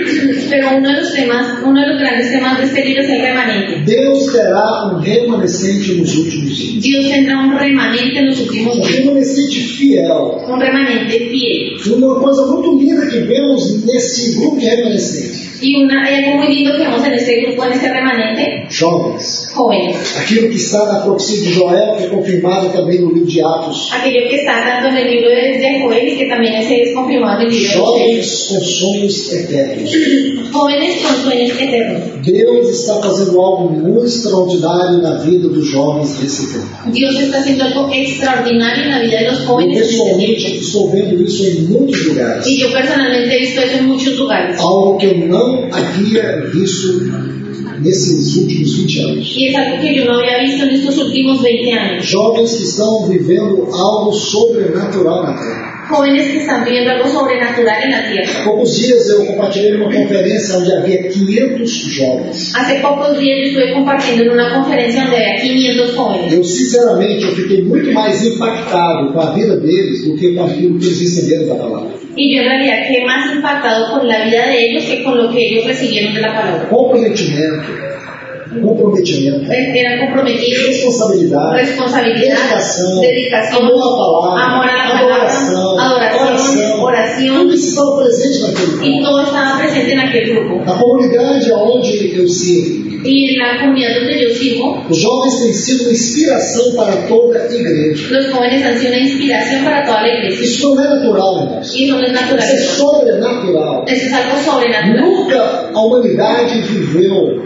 Pero uno de los temas, uno de los grandes temas de este libro es el remanente. Deus terá um remanescente nos últimos dias. Dios tendrá un remanente en los últimos Um días. remanescente fiel. Un remanente fiel. Uma coisa muito linda que vemos nesse grupo de remanescentes. Y una, hay algo muy lindo que vemos en este grupo, en este remanente: Jovens. jóvenes. Aquilo que está na profecia de Joel, que é confirmado também no livro de Atos. Aquello que está tanto en el libro de, de Joel y que también es confirmado en el libro de Joel. Jovens com sonhos eternos. Jóvenes con sueños eternos. Deus está fazendo algo muito extraordinário na vida dos jovens desse tempo. Dios está haciendo algo extraordinario en la vida de los Eu jóvenes. pessoalmente estou vendo isso em muitos lugares. Y yo personalmente he visto eso en muchos lugares. Algo que eu não havia visto nesses últimos vinte anos. Y es algo que yo no había visto en estos últimos veinte años. Jovens que estão vivendo algo sobrenatural na Terra. Jóvenes que están viviendo algo sobrenatural en la tierra. Há poucos dias eu compartilhei numa conferência onde havia quinhentos jovens. Hace pocos días yo estuve compartiendo en una conferencia donde había quinientos jóvenes. Eu, sinceramente, eu fiquei muito mais impactado com a vida deles do que com aquilo que eles receberam da palavra. Y yo en realidad quedé más impactado con la vida de ellos que con lo que ellos recibieron de la palabra. Comprometimento, comprometimento, Eran comprometidos, responsabilidade, responsabilidad, dedicação, dedicação, amor à palavra, amor a la palabra, adoração, adoración, oración, tudo isso estava presente naquele y grupo. todo estaba presente en aquel grupo. Na comunidade onde eu sirvo, Y en la comunidad donde yo sirvo, os jovens têm sido uma inspiração para toda a igreja. los jóvenes han sido una inspiración para toda la iglesia. Isso não é natural, irmãos. Y eso no es natural. Isso é sobrenatural. Eso es algo sobrenatural. Nunca a humanidade viveu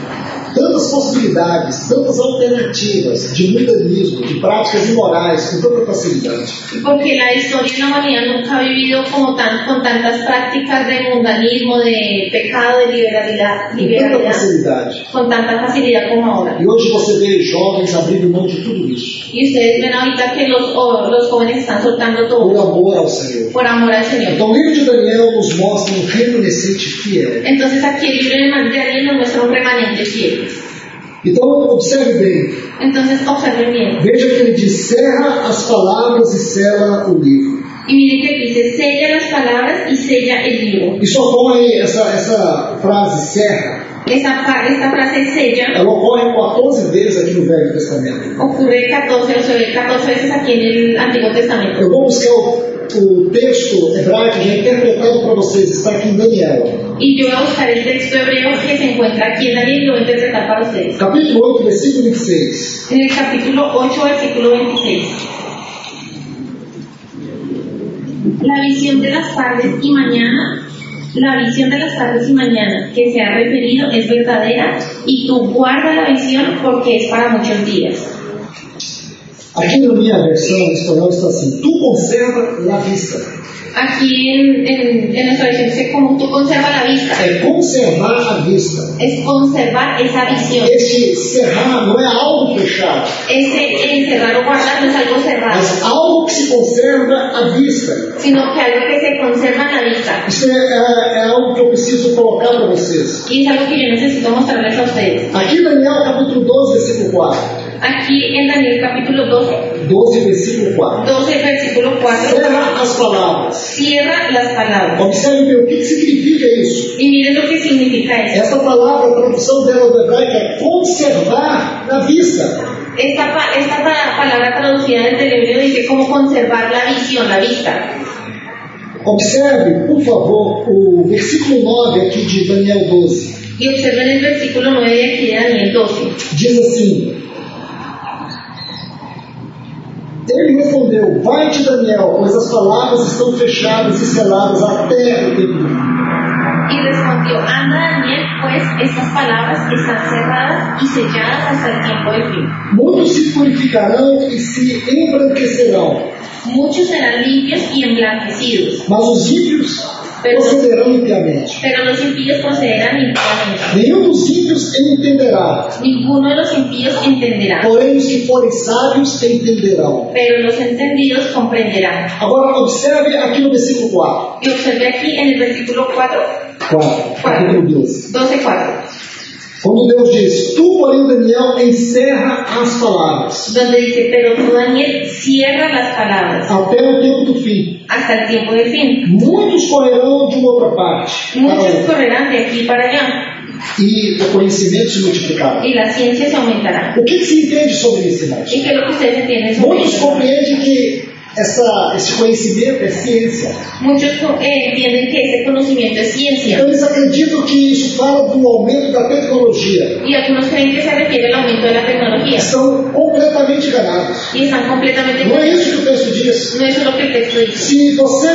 tantas possibilidades, tantas alternativas de mundanismo, de práticas imorais, com tanta facilidade. Porque la historia de la humanidad nunca ha vivido como tan, con tantas prácticas de mundanismo, de pecado, de liberalidad, Com tanta liberalidad, facilidade. con tanta facilidad como ahora. E hoje você vê jovens abrindo mão de tudo isso, Y ustedes ven ahorita que los, o- los jóvenes están soltando por todo amor ao Senhor. por amor al Señor. Então o livro de Daniel nos mostra um remanescente fiel. Entonces aquí el libro de Daniel nos muestra un remanente fiel. Então observe bem, Entonces observen bien. veja que ele diz, cerra as palavras e sela o livro. Y miren que dice: sella las palabras y sella el libro. Isso ocorre, essa, essa frase cerra, Esta, pa- esta frase sella ela ocorre quatorze vezes aqui no Velho Testamento. ocurre catorce, o se ve catorce veces aquí en el Antiguo Testamento. Eu vou buscar o, o texto hebraico já interpretado para vocês, está aqui em Daniel. Y yo voy a buscar el texto hebreo que se encuentra aquí en Daniel y lo voy a interpretar para ustedes. Capítulo oito, versículo vinte e seis. En el capítulo ocho, versículo veintiséis. La visión de las tardes y mañana, la visión de las tardes y mañana que se ha referido es verdadera, y tú guarda la visión porque es para muchos días. Aqui na minha versão em espanhol está assim, tu conserva la vista. Aquí en, en, en nuestra visión dice: como tú conservas la vista, É conservar a vista. es conservar esa visión. Este cerrar não é algo fechado, Ese encerrar o guardar no es algo cerrado, mas algo que se conserva à vista. sino que algo que se conserva en la vista. Isso é, é, é algo que eu preciso colocar para vocês. Y es algo que yo necesito mostrarles a ustedes. Aqui Daniel capítulo doze, versículo quatro. Aquí en Daniel capítulo doce, doze, versículo quatro. doce versículo cuatro, Cerra as palavras. cierra las palabras. Observe bem o que, que significa isso. Y miren lo que significa eso. Essa palavra, a tradução dela do hebraico é conservar na vista. Esta, pa- esta pa- palabra traducida desde el hebreo dice cómo conservar la visión, la vista. Observe, por favor, o versículo nove aqui de Daniel doze. Y observen el versículo nueve de aquí de Daniel doce. Diz assim: ele respondeu: vai-te, Daniel, pois as palavras estão fechadas e seladas até o tempo. Y respondió, anda Daniel, pues estas palabras están cerradas y selladas hasta el tiempo del fin. Muitos se purificarão e se embranquecerão, Muchos serán limpios y emblanquecidos, mas os ímpios procederão impiamente. pero los impíos procederán limpiamente. Nenhum dos ímpios entenderá, Ninguno de los impíos entenderá, porém os que forem sábios entenderão. pero los entendidos comprenderán. Agora observe aqui no versículo quatro. Y observe aquí en el versículo cuatro, quatro, capítulo doze. doce cuatro, Quando Deus diz: tu, porém, Daniel, encerra as palavras donde dice, pero tú Daniel cierra las palabras até o tempo do fim. hasta el tiempo del fin. Muitos correrão de uma outra parte para Muchos outra, correrán de aquí para allá e o conhecimento se multiplicará. y la ciencia se aumentará. O que, que se entende sobre isso, irmãos? ¿Y qué es lo que ustedes entienden sobre Muitos eso? compreendem que essa, esse conhecimento é ciência. Muchos eh, entienden que ese conocimiento es ciencia Então eles acreditam que isso fala do aumento da tecnologia. y algunos creen que se refiere al aumento de la tecnología Estão completamente enganados. y están completamente Não é isso que o texto diz. no eso es lo que el texto dice. Se você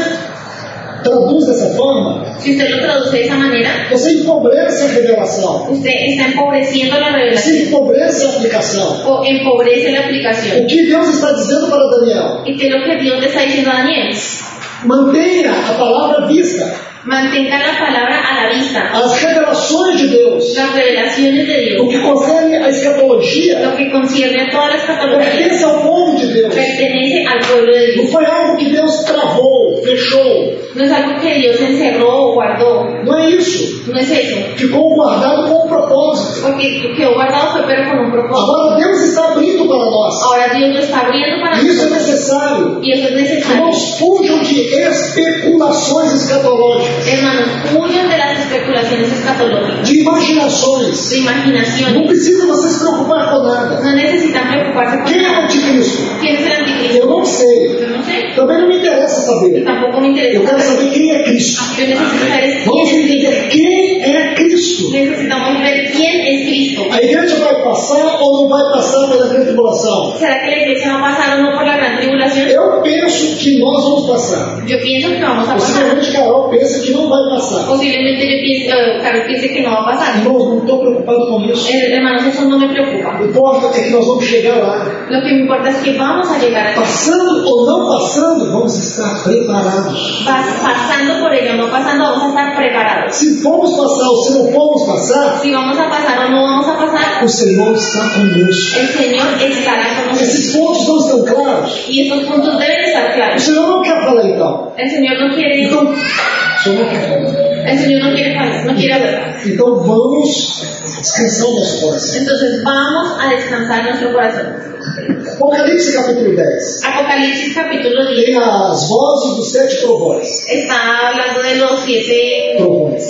traduz dessa forma, Si usted lo traduce de esa manera, você empobrece a revelação, usted está empobreciendo la você revelación empobrece a aplicação. o empobrece la O aplicación. que Deus está dizendo para Daniel? ¿Y qué es lo que Dios le está diciendo a Daniel? Mantenha a palavra vista, Mantenga la palabra a la vista, as revelações de Deus, las revelaciones de o Dios, que concerne a escatologia, lo que concierne a todas las patologías, pertence ao povo de Deus. pertenece al pueblo de Não Dios. foi algo que Deus travou, fechou. No es algo que Dios encerró o guardó, Não é isso. no es eso. Ficou guardado com um propósito. Porque quedó guardado fue pero con un propósito. Agora Deus está abrindo para nós. Ahora Dios lo está abriendo para E isso é nosotros necessário. y eso es necesario. Irmãos, fujam de especulações escatológicas, Hermanos, huyan de las especulaciones escatológicas, de imaginações. de imaginación. Não precisa você se preocupar com nada. No necesitan preocuparse por Quem é o nada. anticristo? ¿Quién es el anticristo? Eu não sei. Yo no sé. Também não me interessa Y saber. tampoco me Eu interesa quero saber. saber quem é Cristo. Yo necesito saber Vamos quién es Cristo. entender quem é Cristo. Necesitamos ver quién es Cristo. A igreja vai passar ou não vai passar pela grande tribulação? ¿Será que la iglesia va a pasar o no por la gran tribulación? Eu penso que nós vamos passar. Yo pienso que vamos a pasar. Possivelmente Carol pensa que não vai passar. Posiblemente yo pienso, eh, Carlos piense que no va a pasar. Irmãos, não estou preocupado com isso. Eh, hermanos, eso no me preocupa. O que importa é que nós vamos chegar lá. Lo que me importa es que vamos a llegar a Passando ou não passando, vamos estar preparados. Pas- pasando por ello, no pasando, vamos a estar preparados. Se formos passar ou se não formos passar, Si vamos a pasar o no vamos a pasar, o Senhor está conosco. el Señor estará con nosotros. Esses pontos não estão claros. Y estos puntos deben estar O claros. Senhor não quer falar então. El Señor no quiere, Então, o Senhor não quer falar. el Señor no quiere hablar, no quiere hablar. Então vamos descansar o nosso coração. Entonces vamos a descansar nuestro corazón. Apocalipse capítulo dez. Apocalipsis capítulo diez Tem as vozes dos sete trovões. está hablando de los siete Trovões.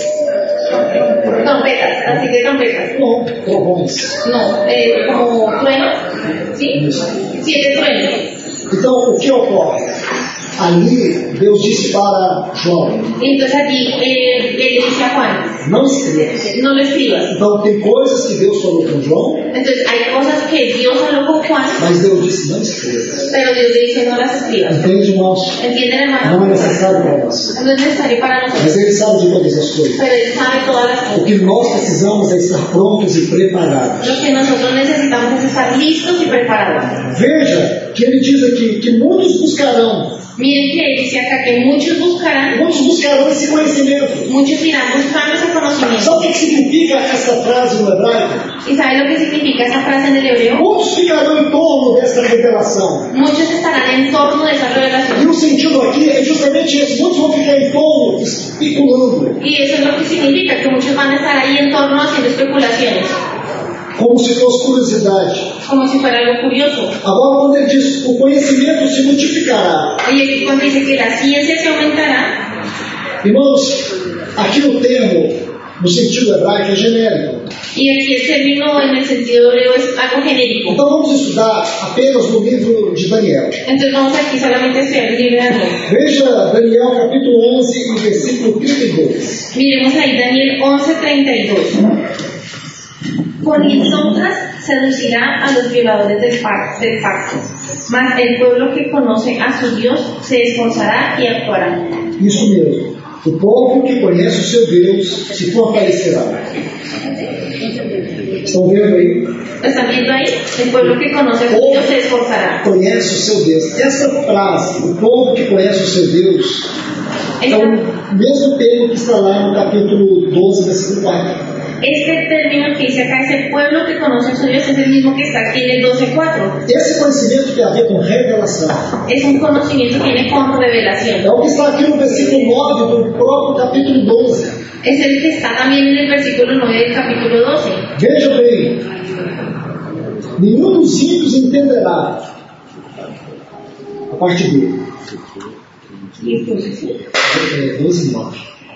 trompetas, las siete trompetas. Não, trovões. No, eh, como truenos, ¿sí? Isso. Siete truenos. Então, o que ocorre? Ali, Deus disse para João: Y entonces allí eh, él le dice a Juan, não escreva. no lo escribas. Então, tem coisas que Deus falou com João, Entonces hay cosas que Dios habló con Juan, mas Deus disse: não escreva. pero Dios le dice no las escribas. Entende, irmãos? ¿Entienden, Não hermano? é necessário para nós. No es necesario para nosotros, Mas Ele sabe de todas as coisas. pero Él sabe todas las O cosas. que nós precisamos é estar prontos e preparados. Lo que nosotros necesitamos es estar listos y preparados. Veja que ele diz aqui que muitos buscarão, Miren que Él dice acá que muchos buscarán, muitos buscarão esse conhecimento. muchos irán buscando ese conocimiento. Sabe o que significa essa frase no hebraico? ¿Y sabe lo que significa esa frase en el hebreo? Muitos ficarão em torno dessa revelação. Muchos estarán en torno de esa E revelación. o sentido aqui é justamente esse: muitos vão ficar em torno, especulando. Y eso es lo que significa, que muchos van a estar ahí en torno haciendo especulaciones. como se fosse curiosidade. como si fuera algo curioso. Agora, quando ele diz o conhecimento se multiplicará, Y aquí cuando dice que la ciencia se aumentará, irmãos, aqui o termo, no sentido hebraico, é genérico. y aquí el término en el sentido hebreo es algo genérico. Então vamos estudar apenas no livro de Daniel. Entonces vamos aquí solamente a estudiar el libro de Daniel. Veja Daniel capítulo onze e versículo trinta e dois. Miremos ahí Daniel once treinta y dos. Con lisonjas seducirá a los violadores del pacto, del pacto, mas el pueblo que conoce a su Dios se esforzará y actuará. Isso mesmo. O povo que conhece o seu Deus se fortalecerá. Estão vendo aí? ¿Están viendo ahí? El pueblo que conoce a su Dios se esforzará. Conhece o seu Deus. Essa frase, o povo que conhece o seu Deus, é o mesmo termo que está lá no capítulo doze, versículo quatro. Este término que dice acá es el pueblo que conoce a su Dios, es el mismo que está aquí en el doce cuatro. Esse conhecimento tem a ver com revelação. Es un conocimiento que viene con revelación. É o que está aqui no versículo nove do próprio capítulo doze. Es el que está también en el versículo nueve del capítulo doce. Veja bem, nenhum dos ímpios entenderá a parte dele. Y entonces, ¿sí? É, doze, nove.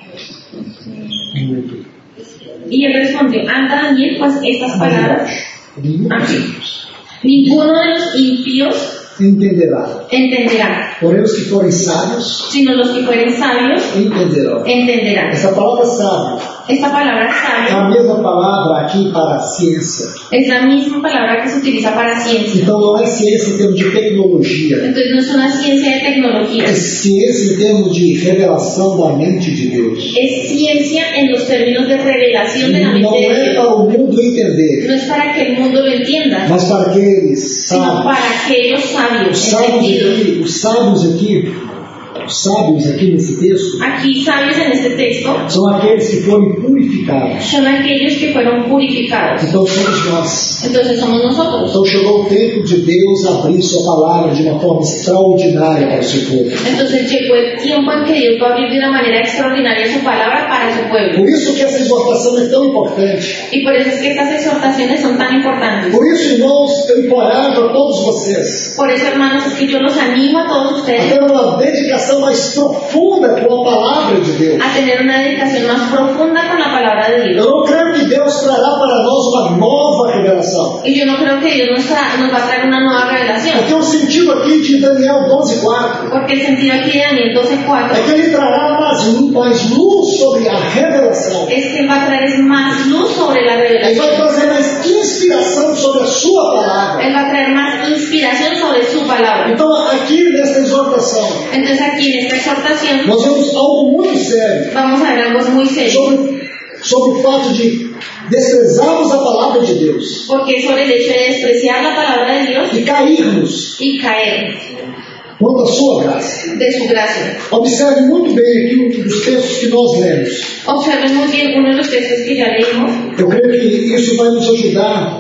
Y él respondió, anda Daniel, pues estas palabras, Nenhum dos Amém. ímpios ninguno de los impíos entenderá. entenderá, Porém, os que forem sábios sino los que fueren sabios entenderão. entenderán. Essa palavra sábio Esta palabra é a sabio mesma palavra aqui para ciência. es la misma palabra que se utiliza para ciencia. Então não é ciência em termos de tecnologia, Entonces no es una ciencia de tecnología, é ciência em termos de revelação da mente de Deus. es ciencia en los términos de revelación de la Não mente de é Dios. para o mundo entender, No es para que el mundo lo entienda, mas para aqueles sino sábios. para aquellos Os sabios sábios entendidos. aqui, os sábios aqui, os sábios aqui nesse texto, Aquí sabios en este texto são aqueles que foram purificados. son aquellos que fueron purificados. Então somos nós. Entonces somos nosotros. Então chegou o tempo de Deus abrir sua palavra de uma forma extraordinária para o seu povo. Entonces llegó el tiempo en que Dios va a abrir de una manera extraordinaria su palabra para su pueblo. Por isso que essa exortação é tão importante. Y por eso es que estas exhortaciones son tan importantes. Por isso, irmãos, eu encorajo a todos vocês Por eso, hermanos, es que yo los animo a todos a ustedes ter uma dedicação mais profunda com a palavra de Deus. a tener una dedicación más profunda con la palabra de Eu Dios. não creio que Deus trará para nós uma nova revelação. Y yo no creo que Dios nos, tra- nos va a traer una nueva revelación. Porque o sentido aqui de Daniel doze, quatro Porque el sentido aquí de Daniel doce cuatro é que ele trará mais, mais luz sobre a revelação. es que va a traer más luz sobre la Ele vai revelación. trazer mais inspiração sobre a sua palavra. Él va a traer más inspiración sobre su palabra. Então, aqui nesta exortação, Entonces aquí en esta exhortación nós vemos algo muito sério vamos a ver algo muy serio. sobre, sobre o fato de desprezarmos a palavra de Deus Porque es sobre el hecho de despreciar la palabra de Dios e cairmos y caer contra a sua graça. de su gracia. Observe muito bem aqui um dos textos que nós lemos. Observen muy bien uno de los textos que ya leímos Eu creio que isso vai nos ajudar.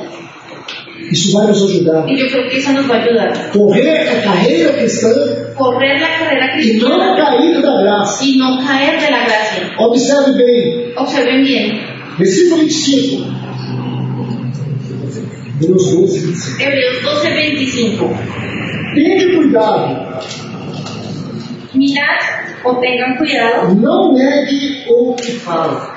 Isso vai nos ajudar. y yo creo que eso nos va a ayudar. Correr a carreira cristã Correr la carrera e não cristiana cair da graça. y no caer de la gracia. Observe bem. Observen bien. Versículo vinte e cinco. Hebreus doze, vinte e cinco. Hebreos doce veinticinco. Tende cuidado. Mirad o tengan cuidado, Não negue o que fala.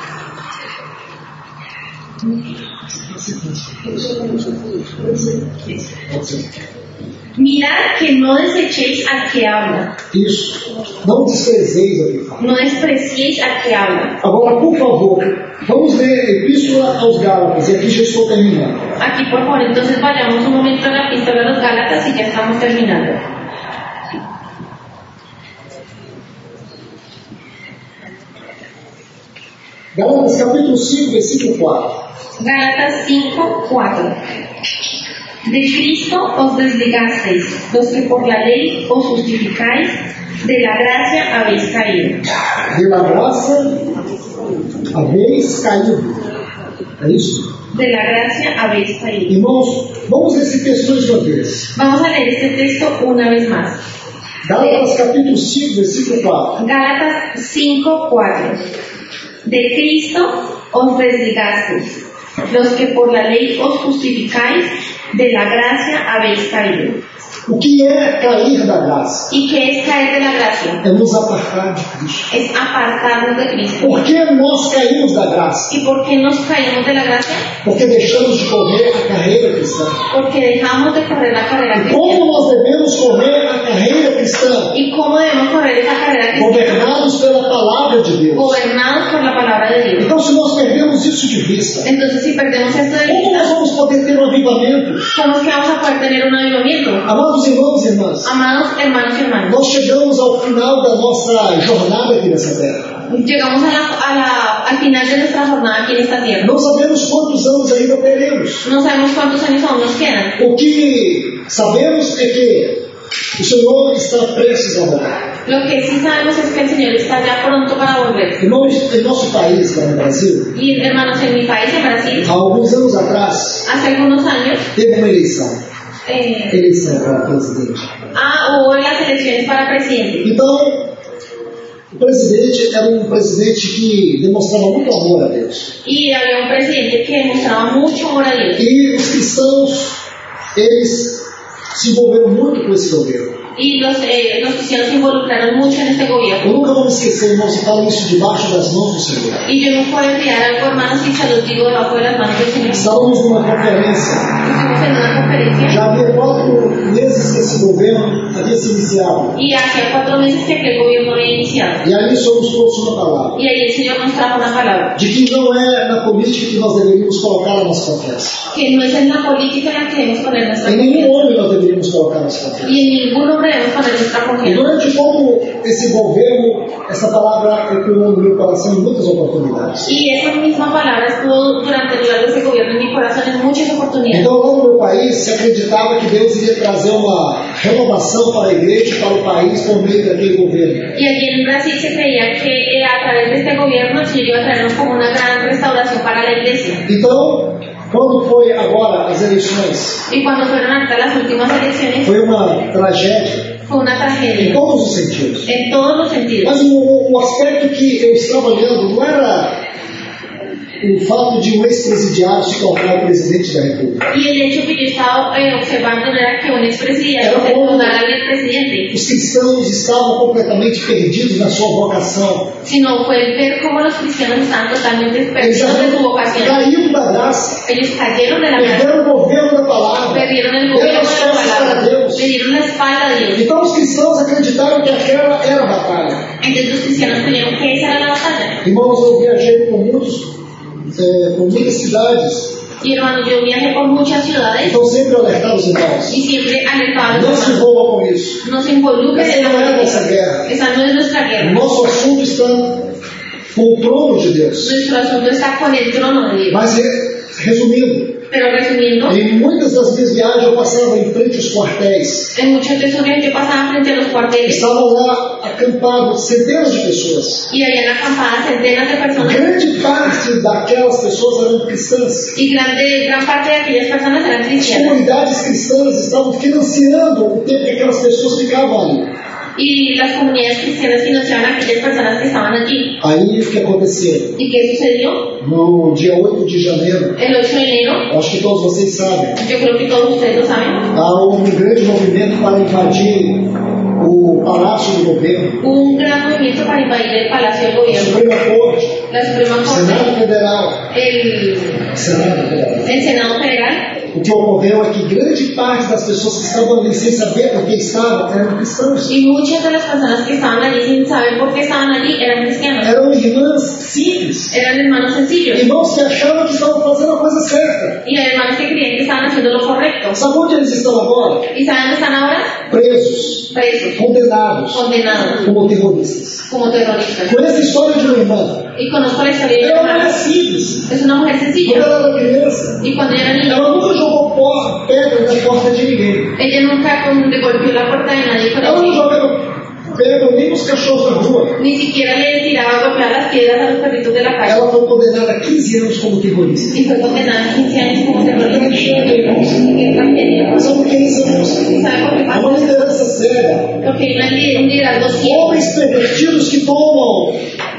mirad que no desechéis al que habla, Isso. Não desprezeis o que fala. no despreciéis al que habla. Agora, por favor, vamos ler a Epístola aos Gálatas. E aqui já estou terminando. Aquí por favor entonces vayamos un momento a la epístola a los Gálatas y ya estamos terminando. Gálatas capítulo cinco, versículo quatro. Gálatas cinco cuatro. De Cristo os desligasteis, los que por la ley os justificáis, de la gracia habéis caído. De la graça habéis caído. É isso? De la gracia habéis caído. Irmãos, vamos ler esse texto mais uma vez. Vamos a leer este texto una vez más. Gálatas capítulo cinco, versículo quatro. Gálatas cinco cuatro. De Cristo os desligasteis, Los que por la ley os justificáis, de la gracia habéis caído. O que é cair da graça? ¿Y qué es caer de la gracia? É nos apartar de Cristo. Es apartarnos de Cristo. Por que nós caímos da graça? ¿Y por qué nos caímos de la gracia? Porque deixamos de correr a carreira cristã. Porque dejamos de correr la carrera E cristiana. como nós devemos correr a carreira cristã? ¿Y cómo debemos correr esa carrera cristiana? Governados pela palavra de Deus. Gobernados por la palabra de Dios. Então, se nós perdemos isso de vista, Entonces, si perdemos esto de como nós vista, vamos poder ter um avivamento? ¿cómo es que vamos a poder tener un avivamiento? Amados irmãos e irmãs, Amados hermanos y hermanas, nós chegamos ao final da nossa jornada aqui nessa terra. llegamos a la, a la, al final de nuestra jornada aquí en esta tierra. Não sabemos quantos anos ainda teremos. No sabemos cuántos años aún nos quedan. O que sabemos é que o Senhor está prestes a voltar. Lo que sí sabemos es que el Señor está ya pronto para volver. Irmãos, em nosso país, lá no Brasil, Y hermanos, en mi país, en Brasil, há alguns anos atrás, hace algunos años, teve uma eleição. eh, Eleição para presidente. ah, hubo las elecciones para presidente. Então, o presidente era um presidente que demonstrava muito amor a Deus. Y había un presidente que demostraba mucho amor a Dios. E os cristãos, eles se envolveram muito com esse governo. Y los, eh, los cristianos se involucraron mucho en este Eu gobierno. nunca vou me esquecer, irmãos, eu falo isso debaixo das mãos do Senhor. Y yo no puedo olvidar algo, hermanos, y se los digo debajo de las manos del Señor. Estávamos numa conferência. Estuvimos en una conferencia Já havia quatro meses que esse governo havia se iniciado. y hacía cuatro meses que aquel gobierno había iniciado. E aí somos todos uma palavra. Y ahí el Señor nos trajo una palabra. De que não é na política que nós deveríamos colocar a nossa confiança. Que no es en la política en la que debemos poner nuestra Em nenhum confianza. homem nós deveríamos colocar a nossa confiança. Y en ningún hombre debemos poner nuestra E confianza. durante como esse governo, essa palavra ecoou no meu coração em muitas oportunidades. Y esa misma palabra estuvo durante el largo de ese gobierno en mi corazón en muchas oportunidades. Então, lá no meu país, se acreditava que Deus iria trazer uma renovação para a igreja e para o país por meio daquele governo. Y allí en Brasil se creía que eh, a través de este gobierno el Señor iba a traernos como una gran restauración para la iglesia. Então, quando foi agora as eleições, Y cuando fueron hasta las últimas elecciones, foi uma tragédia fue una em tragedia todos os sentidos. en todos los sentidos. Mas o, o aspecto que eu estava olhando não era o fato de um ex-presidiário se tornar o presidente da República. Y el hecho que yo estaba eh, observando no era que un expresidente Era se como- tornara el presidente, Os cristãos estavam completamente perdidos na sua vocação. sino fue el ver cómo los cristianos estaban totalmente Eles perdidos de su vocación. caíram da graça, Ellos cayeron de la gracia, perderam o governo da palavra, perdieron el deram gobierno as de la costas para palabra, Deus. le dieron la espalda a Dios. Então os cristãos acreditaram que aquela era a batalha. Entonces los cristianos creyeron que esa era la batalla. Irmãos, eu viajei por, muitos, é, por muitas cidades, Y hermanos, yo viajé por muchas ciudades então sempre alertar os irmãos. y siempre alertaba a los Não se hermanos. envolva com isso. No se involucre Essa en la não é a política. nossa guerra. Esa no es nuestra O guerra. nosso assunto está com o trono de Deus. Nuestro asunto está con el trono de Dios. Mas, re- resumindo, Pero resumiendo, em muitas das minhas viagens eu passava em frente aos quartéis. en muchas de sus viajes yo pasaba frente a los cuarteles Estavam lá acampados centenas de pessoas. y habían acampadas centenas de personas Grande parte daquelas pessoas eram cristãs. y grande, gran parte de aquellas personas eran As cristianas. comunidades cristãs estavam financiando o tempo que aquelas pessoas ficavam ali. Y las comunidades cristianas financiaban a aquellas personas que estaban allí. Aí o que aconteceu? ¿Y qué sucedió? No dia oito de janeiro, El ocho de enero, acho que todos vocês sabem, yo creo que todos ustedes lo saben, há um grande movimento para invadir o palácio do governo, hubo un gran movimiento para invadir el Palacio del a Gobierno, Suprema Corte, la Suprema o Senado Corte, Federal. el, Senado Federal. el Senado Federal. O que ocorreu é que grande parte das pessoas que estavam ali sem saber por que estavam eram cristãos. Y muchas de las personas que estaban allí sin saber por qué estaban allí eran cristianos. Eram irmãs simples, Eran hermanos sencillos. irmãos que achavam que estavam fazendo a coisa certa. Y hermanos que creían que estaban haciendo lo correcto. Sabe onde eles estão agora? ¿Y saben dónde están ahora? Presos, Presos, condenados condenados como terroristas. como terroristas. Conheço a história de uma irmã. Y conozco la historia de Ela ella. era uma mulher simples. Es una mujer Quando sencilla. ela era criança, Y cuando ella era niña, ela nunca jogou por- pedra na porta de ninguém. ella nunca con- le golpeó la puerta de nadie con Ela não el pie. jogava pedra nem nos cachorros na rua. Ni siquiera le tiraba a golpear las piedras a los perritos de la calle. Ela foi condenada a quinze anos como terrorista. Y fue condenada a quince años como terrorista. Qué tragedia. Sabe por que isso? ¿Y sabe por qué É pasa? uma liderança séria. Porque hay una li- un liderazgo ciego. Homens pervertidos que tomam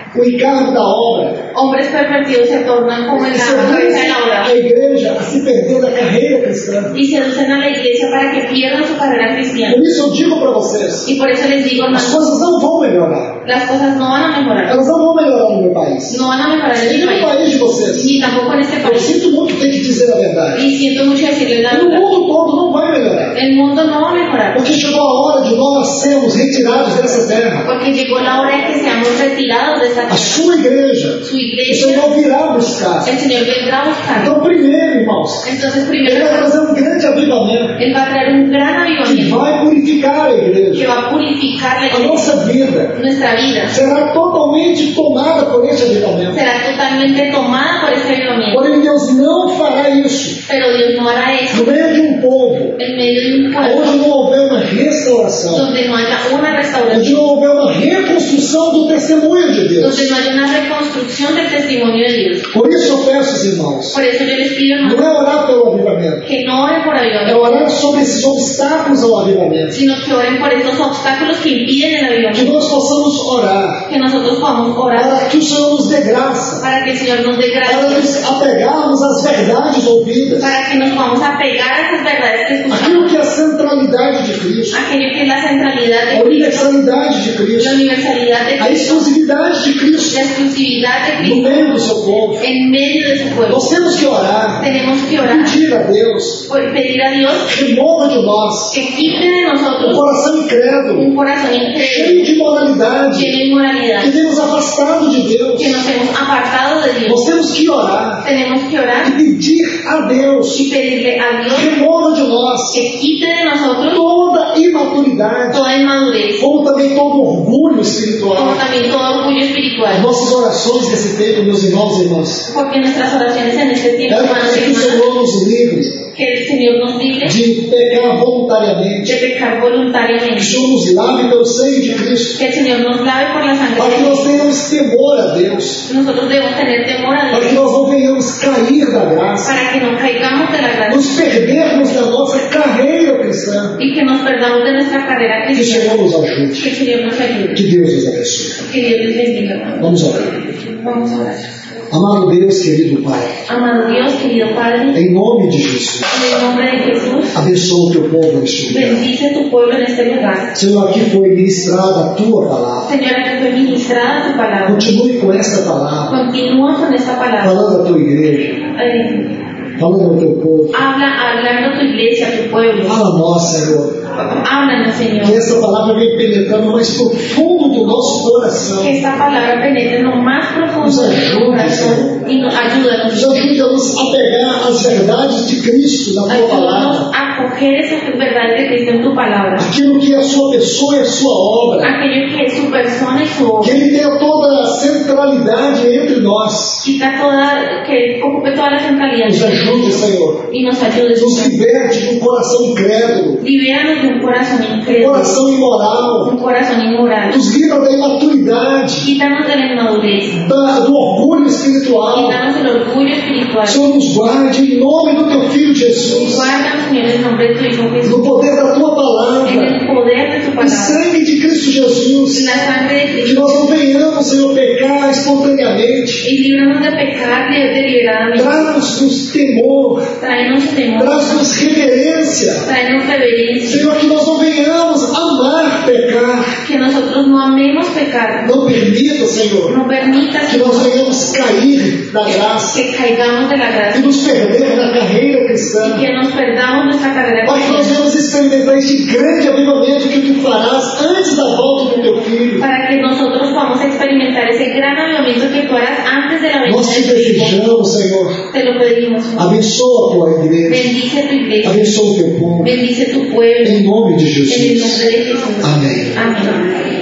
o encargo da obra. Hombres pervertidos se tornan como en la cabeza de la obra A igreja a se perder da carreira cristã. y seducen a la iglesia para que pierdan su carrera cristiana. Por isso eu digo para vocês, Y por eso les digo, as hermanos, coisas não vão melhorar. las cosas no van a mejorar. Elas não vão melhorar no meu país. No van a mejorar en Nem mi no país, país de vocês. ni tampoco en este Eu país. sinto muito ter que dizer a verdade. Y siento mucho decirles la No verdad. mundo todo não vai melhorar. El mundo no va a mejorar. Porque chegou a hora de nós sermos retirados dessa terra. Porque llegó la hora en que seamos retirados de esta A tierra. sua igreja, Su o iglesia, Senhor virá buscar. el Señor vendrá a buscar. Então, primeiro, irmãos, Entonces, Ele primero, vai trazer um grande avivamento Él va a traer un gran que avivamiento vai purificar a que igreja. va a purificar la A iglesia. nossa vida Nuestra vida será totalmente tomada por esse avivamento. será totalmente tomada por este avivamiento. Porém, Deus não fará isso Pero Dios no hará eso no meio de um povo en medio de un pueblo onde não houver uma restauração, donde no haya una onde restauración, não houver uma reconstrução do testemunho de Deus. donde no haya una reconstrucción del testimonio de Dios. Por isso eu peço, irmãos, Por eso yo les pido, não hermanos, é orar pelo avivamento, que no oren por é avivamiento, orar sobre esses obstáculos ao avivamento. sino que oren por estos obstáculos que impiden el Que avivamiento. nós possamos orar Que nosotros podamos orar para que o Senhor nos dê graça, para que el Señor nos dé para gracia, nos apegarmos às verdades ouvidas, para que nos podamos apegar a esas verdades que escuchamos, aquilo que é a centralidade de Cristo, aquello que es la centralidad a de Cristo, universalidade de la Cristo, universalidad de a Cristo, exclusividade de la Cristo exclusividad de no Cristo meio do seu povo. en medio de su pueblo. Nós temos que orar, Tenemos que orar, pedir a Deus, por pedir a Dios remova de nós que quite de o nosotros coração incrédulo, un corazón incrédulo, cheio de imoralidade, lleno de inmoralidad, que temos afastado de Deus. que nos hemos apartado de Dios. Nós temos que orar Tenemos que e orar pedir a Deus, y pedirle a Dios remova de nós que quite de nosotros toda imaturidade, toda inmadurez, como também todo orgulho como espiritual. también todo orgullo As espiritual. nossas orações nesse tempo, meus irmãos e irmãs, Porque nuestras oraciones en este tiempo, é hermanos y que o hermanas, Senhor nos livre que el Señor nos libre de pecar voluntariamente, de pecar que o voluntariamente, Senhor nos lave pelo sangue de Cristo, que el Señor nos lave por la sangre para de que nós Cristo. tenhamos temor a Deus, Nosotros debemos tener temor a para que Dios nós não venhamos cair da graça, para que no caigamos de la gracia nos perdermos da nossa carreira cristã. y que nos perdamos de nuestra carrera Que o cristiana. Senhor nos ajude, Que el Señor nos ayude. que Deus nos abençoe. Que Dios les bendiga, hermano. Vamos orar. Vamos a orar. Amado Deus, querido Pai, Amado Dios, querido Padre, em nome de Jesus, en el nombre de Jesús, abençoa o teu povo neste lugar. bendice tu pueblo en este lugar. Senhor, aqui foi ministrada a tua palavra. Señora, que fue ministrada tu palabra. Continue com esta palavra, Continúa con esta palabra. falando à tua igreja, Eh, falando ao teu povo. habla, hablando a tu iglesia, a tu pueblo. Fala a nós, Senhor, Háblanos, Señor. que essa palavra vem penetrando mais profundo do nosso coração. Que esta palabra penetre en lo más profundo de tu corazón y nos ayúdanos. Nos ajude a nos apegar às verdades de Cristo na tua Ayúdanos palavra. a coger esas verdades de Cristo en tu palabra. Aquilo que é a sua pessoa e a sua obra. Aquello que es su persona y su Que obra. Ele tenha toda a centralidade entre nós. Quita toda, que ocupe toda la centralidad Nos ajude, Senhor. y nos ayude. Nos Señor. liberte de um coração incrédulo, Libéranos de un corazón um incrédulo, coração imoral. un corazón inmoral. Nos livra da imaturidade, Quítanos de la inmadurez. da, do orgulho espiritual. Quítanos del orgullo espiritual. Senhor, nos guarde em nome do teu Filho Jesus, Guárdanos, Señor, en el nombre de tu Hijo no Jesús. poder da tua En palavra, el poder de tu no palabra. sangue de Cristo Jesus. En la sangre de Que Cristo. nós não venhamos, Senhor, pecar espontaneamente. Y líbranos de pecar de- deliberadamente. Traz-nos temor, Tráenos temor. traz-nos reverência. Tráenos reverencia. Senhor, que nós não venhamos amar pecar. Que nosotros no amemos pecar. Não permita, Senhor, No permita, que nós venhamos cair da graça que caigamos de la e gracia. nos perder na carreira cristã. Y que nos perdamos nuestra carrera Para que nós cristiana. venhamos experimentar este grande avivamento que tu farás antes da volta do teu Filho. Para que nosotros podamos experimentar ese gran avivamiento que tú harás antes de la venida Nós te de tu Hijo. desejamos, Senhor. Te lo pedimos, Señor. Abençoa a tua igreja. Bendice tu iglesia. Abençoa o teu povo. Bendice tu pueblo. Em nome de En el Jesus. nombre de Jesús. Amém. Amén.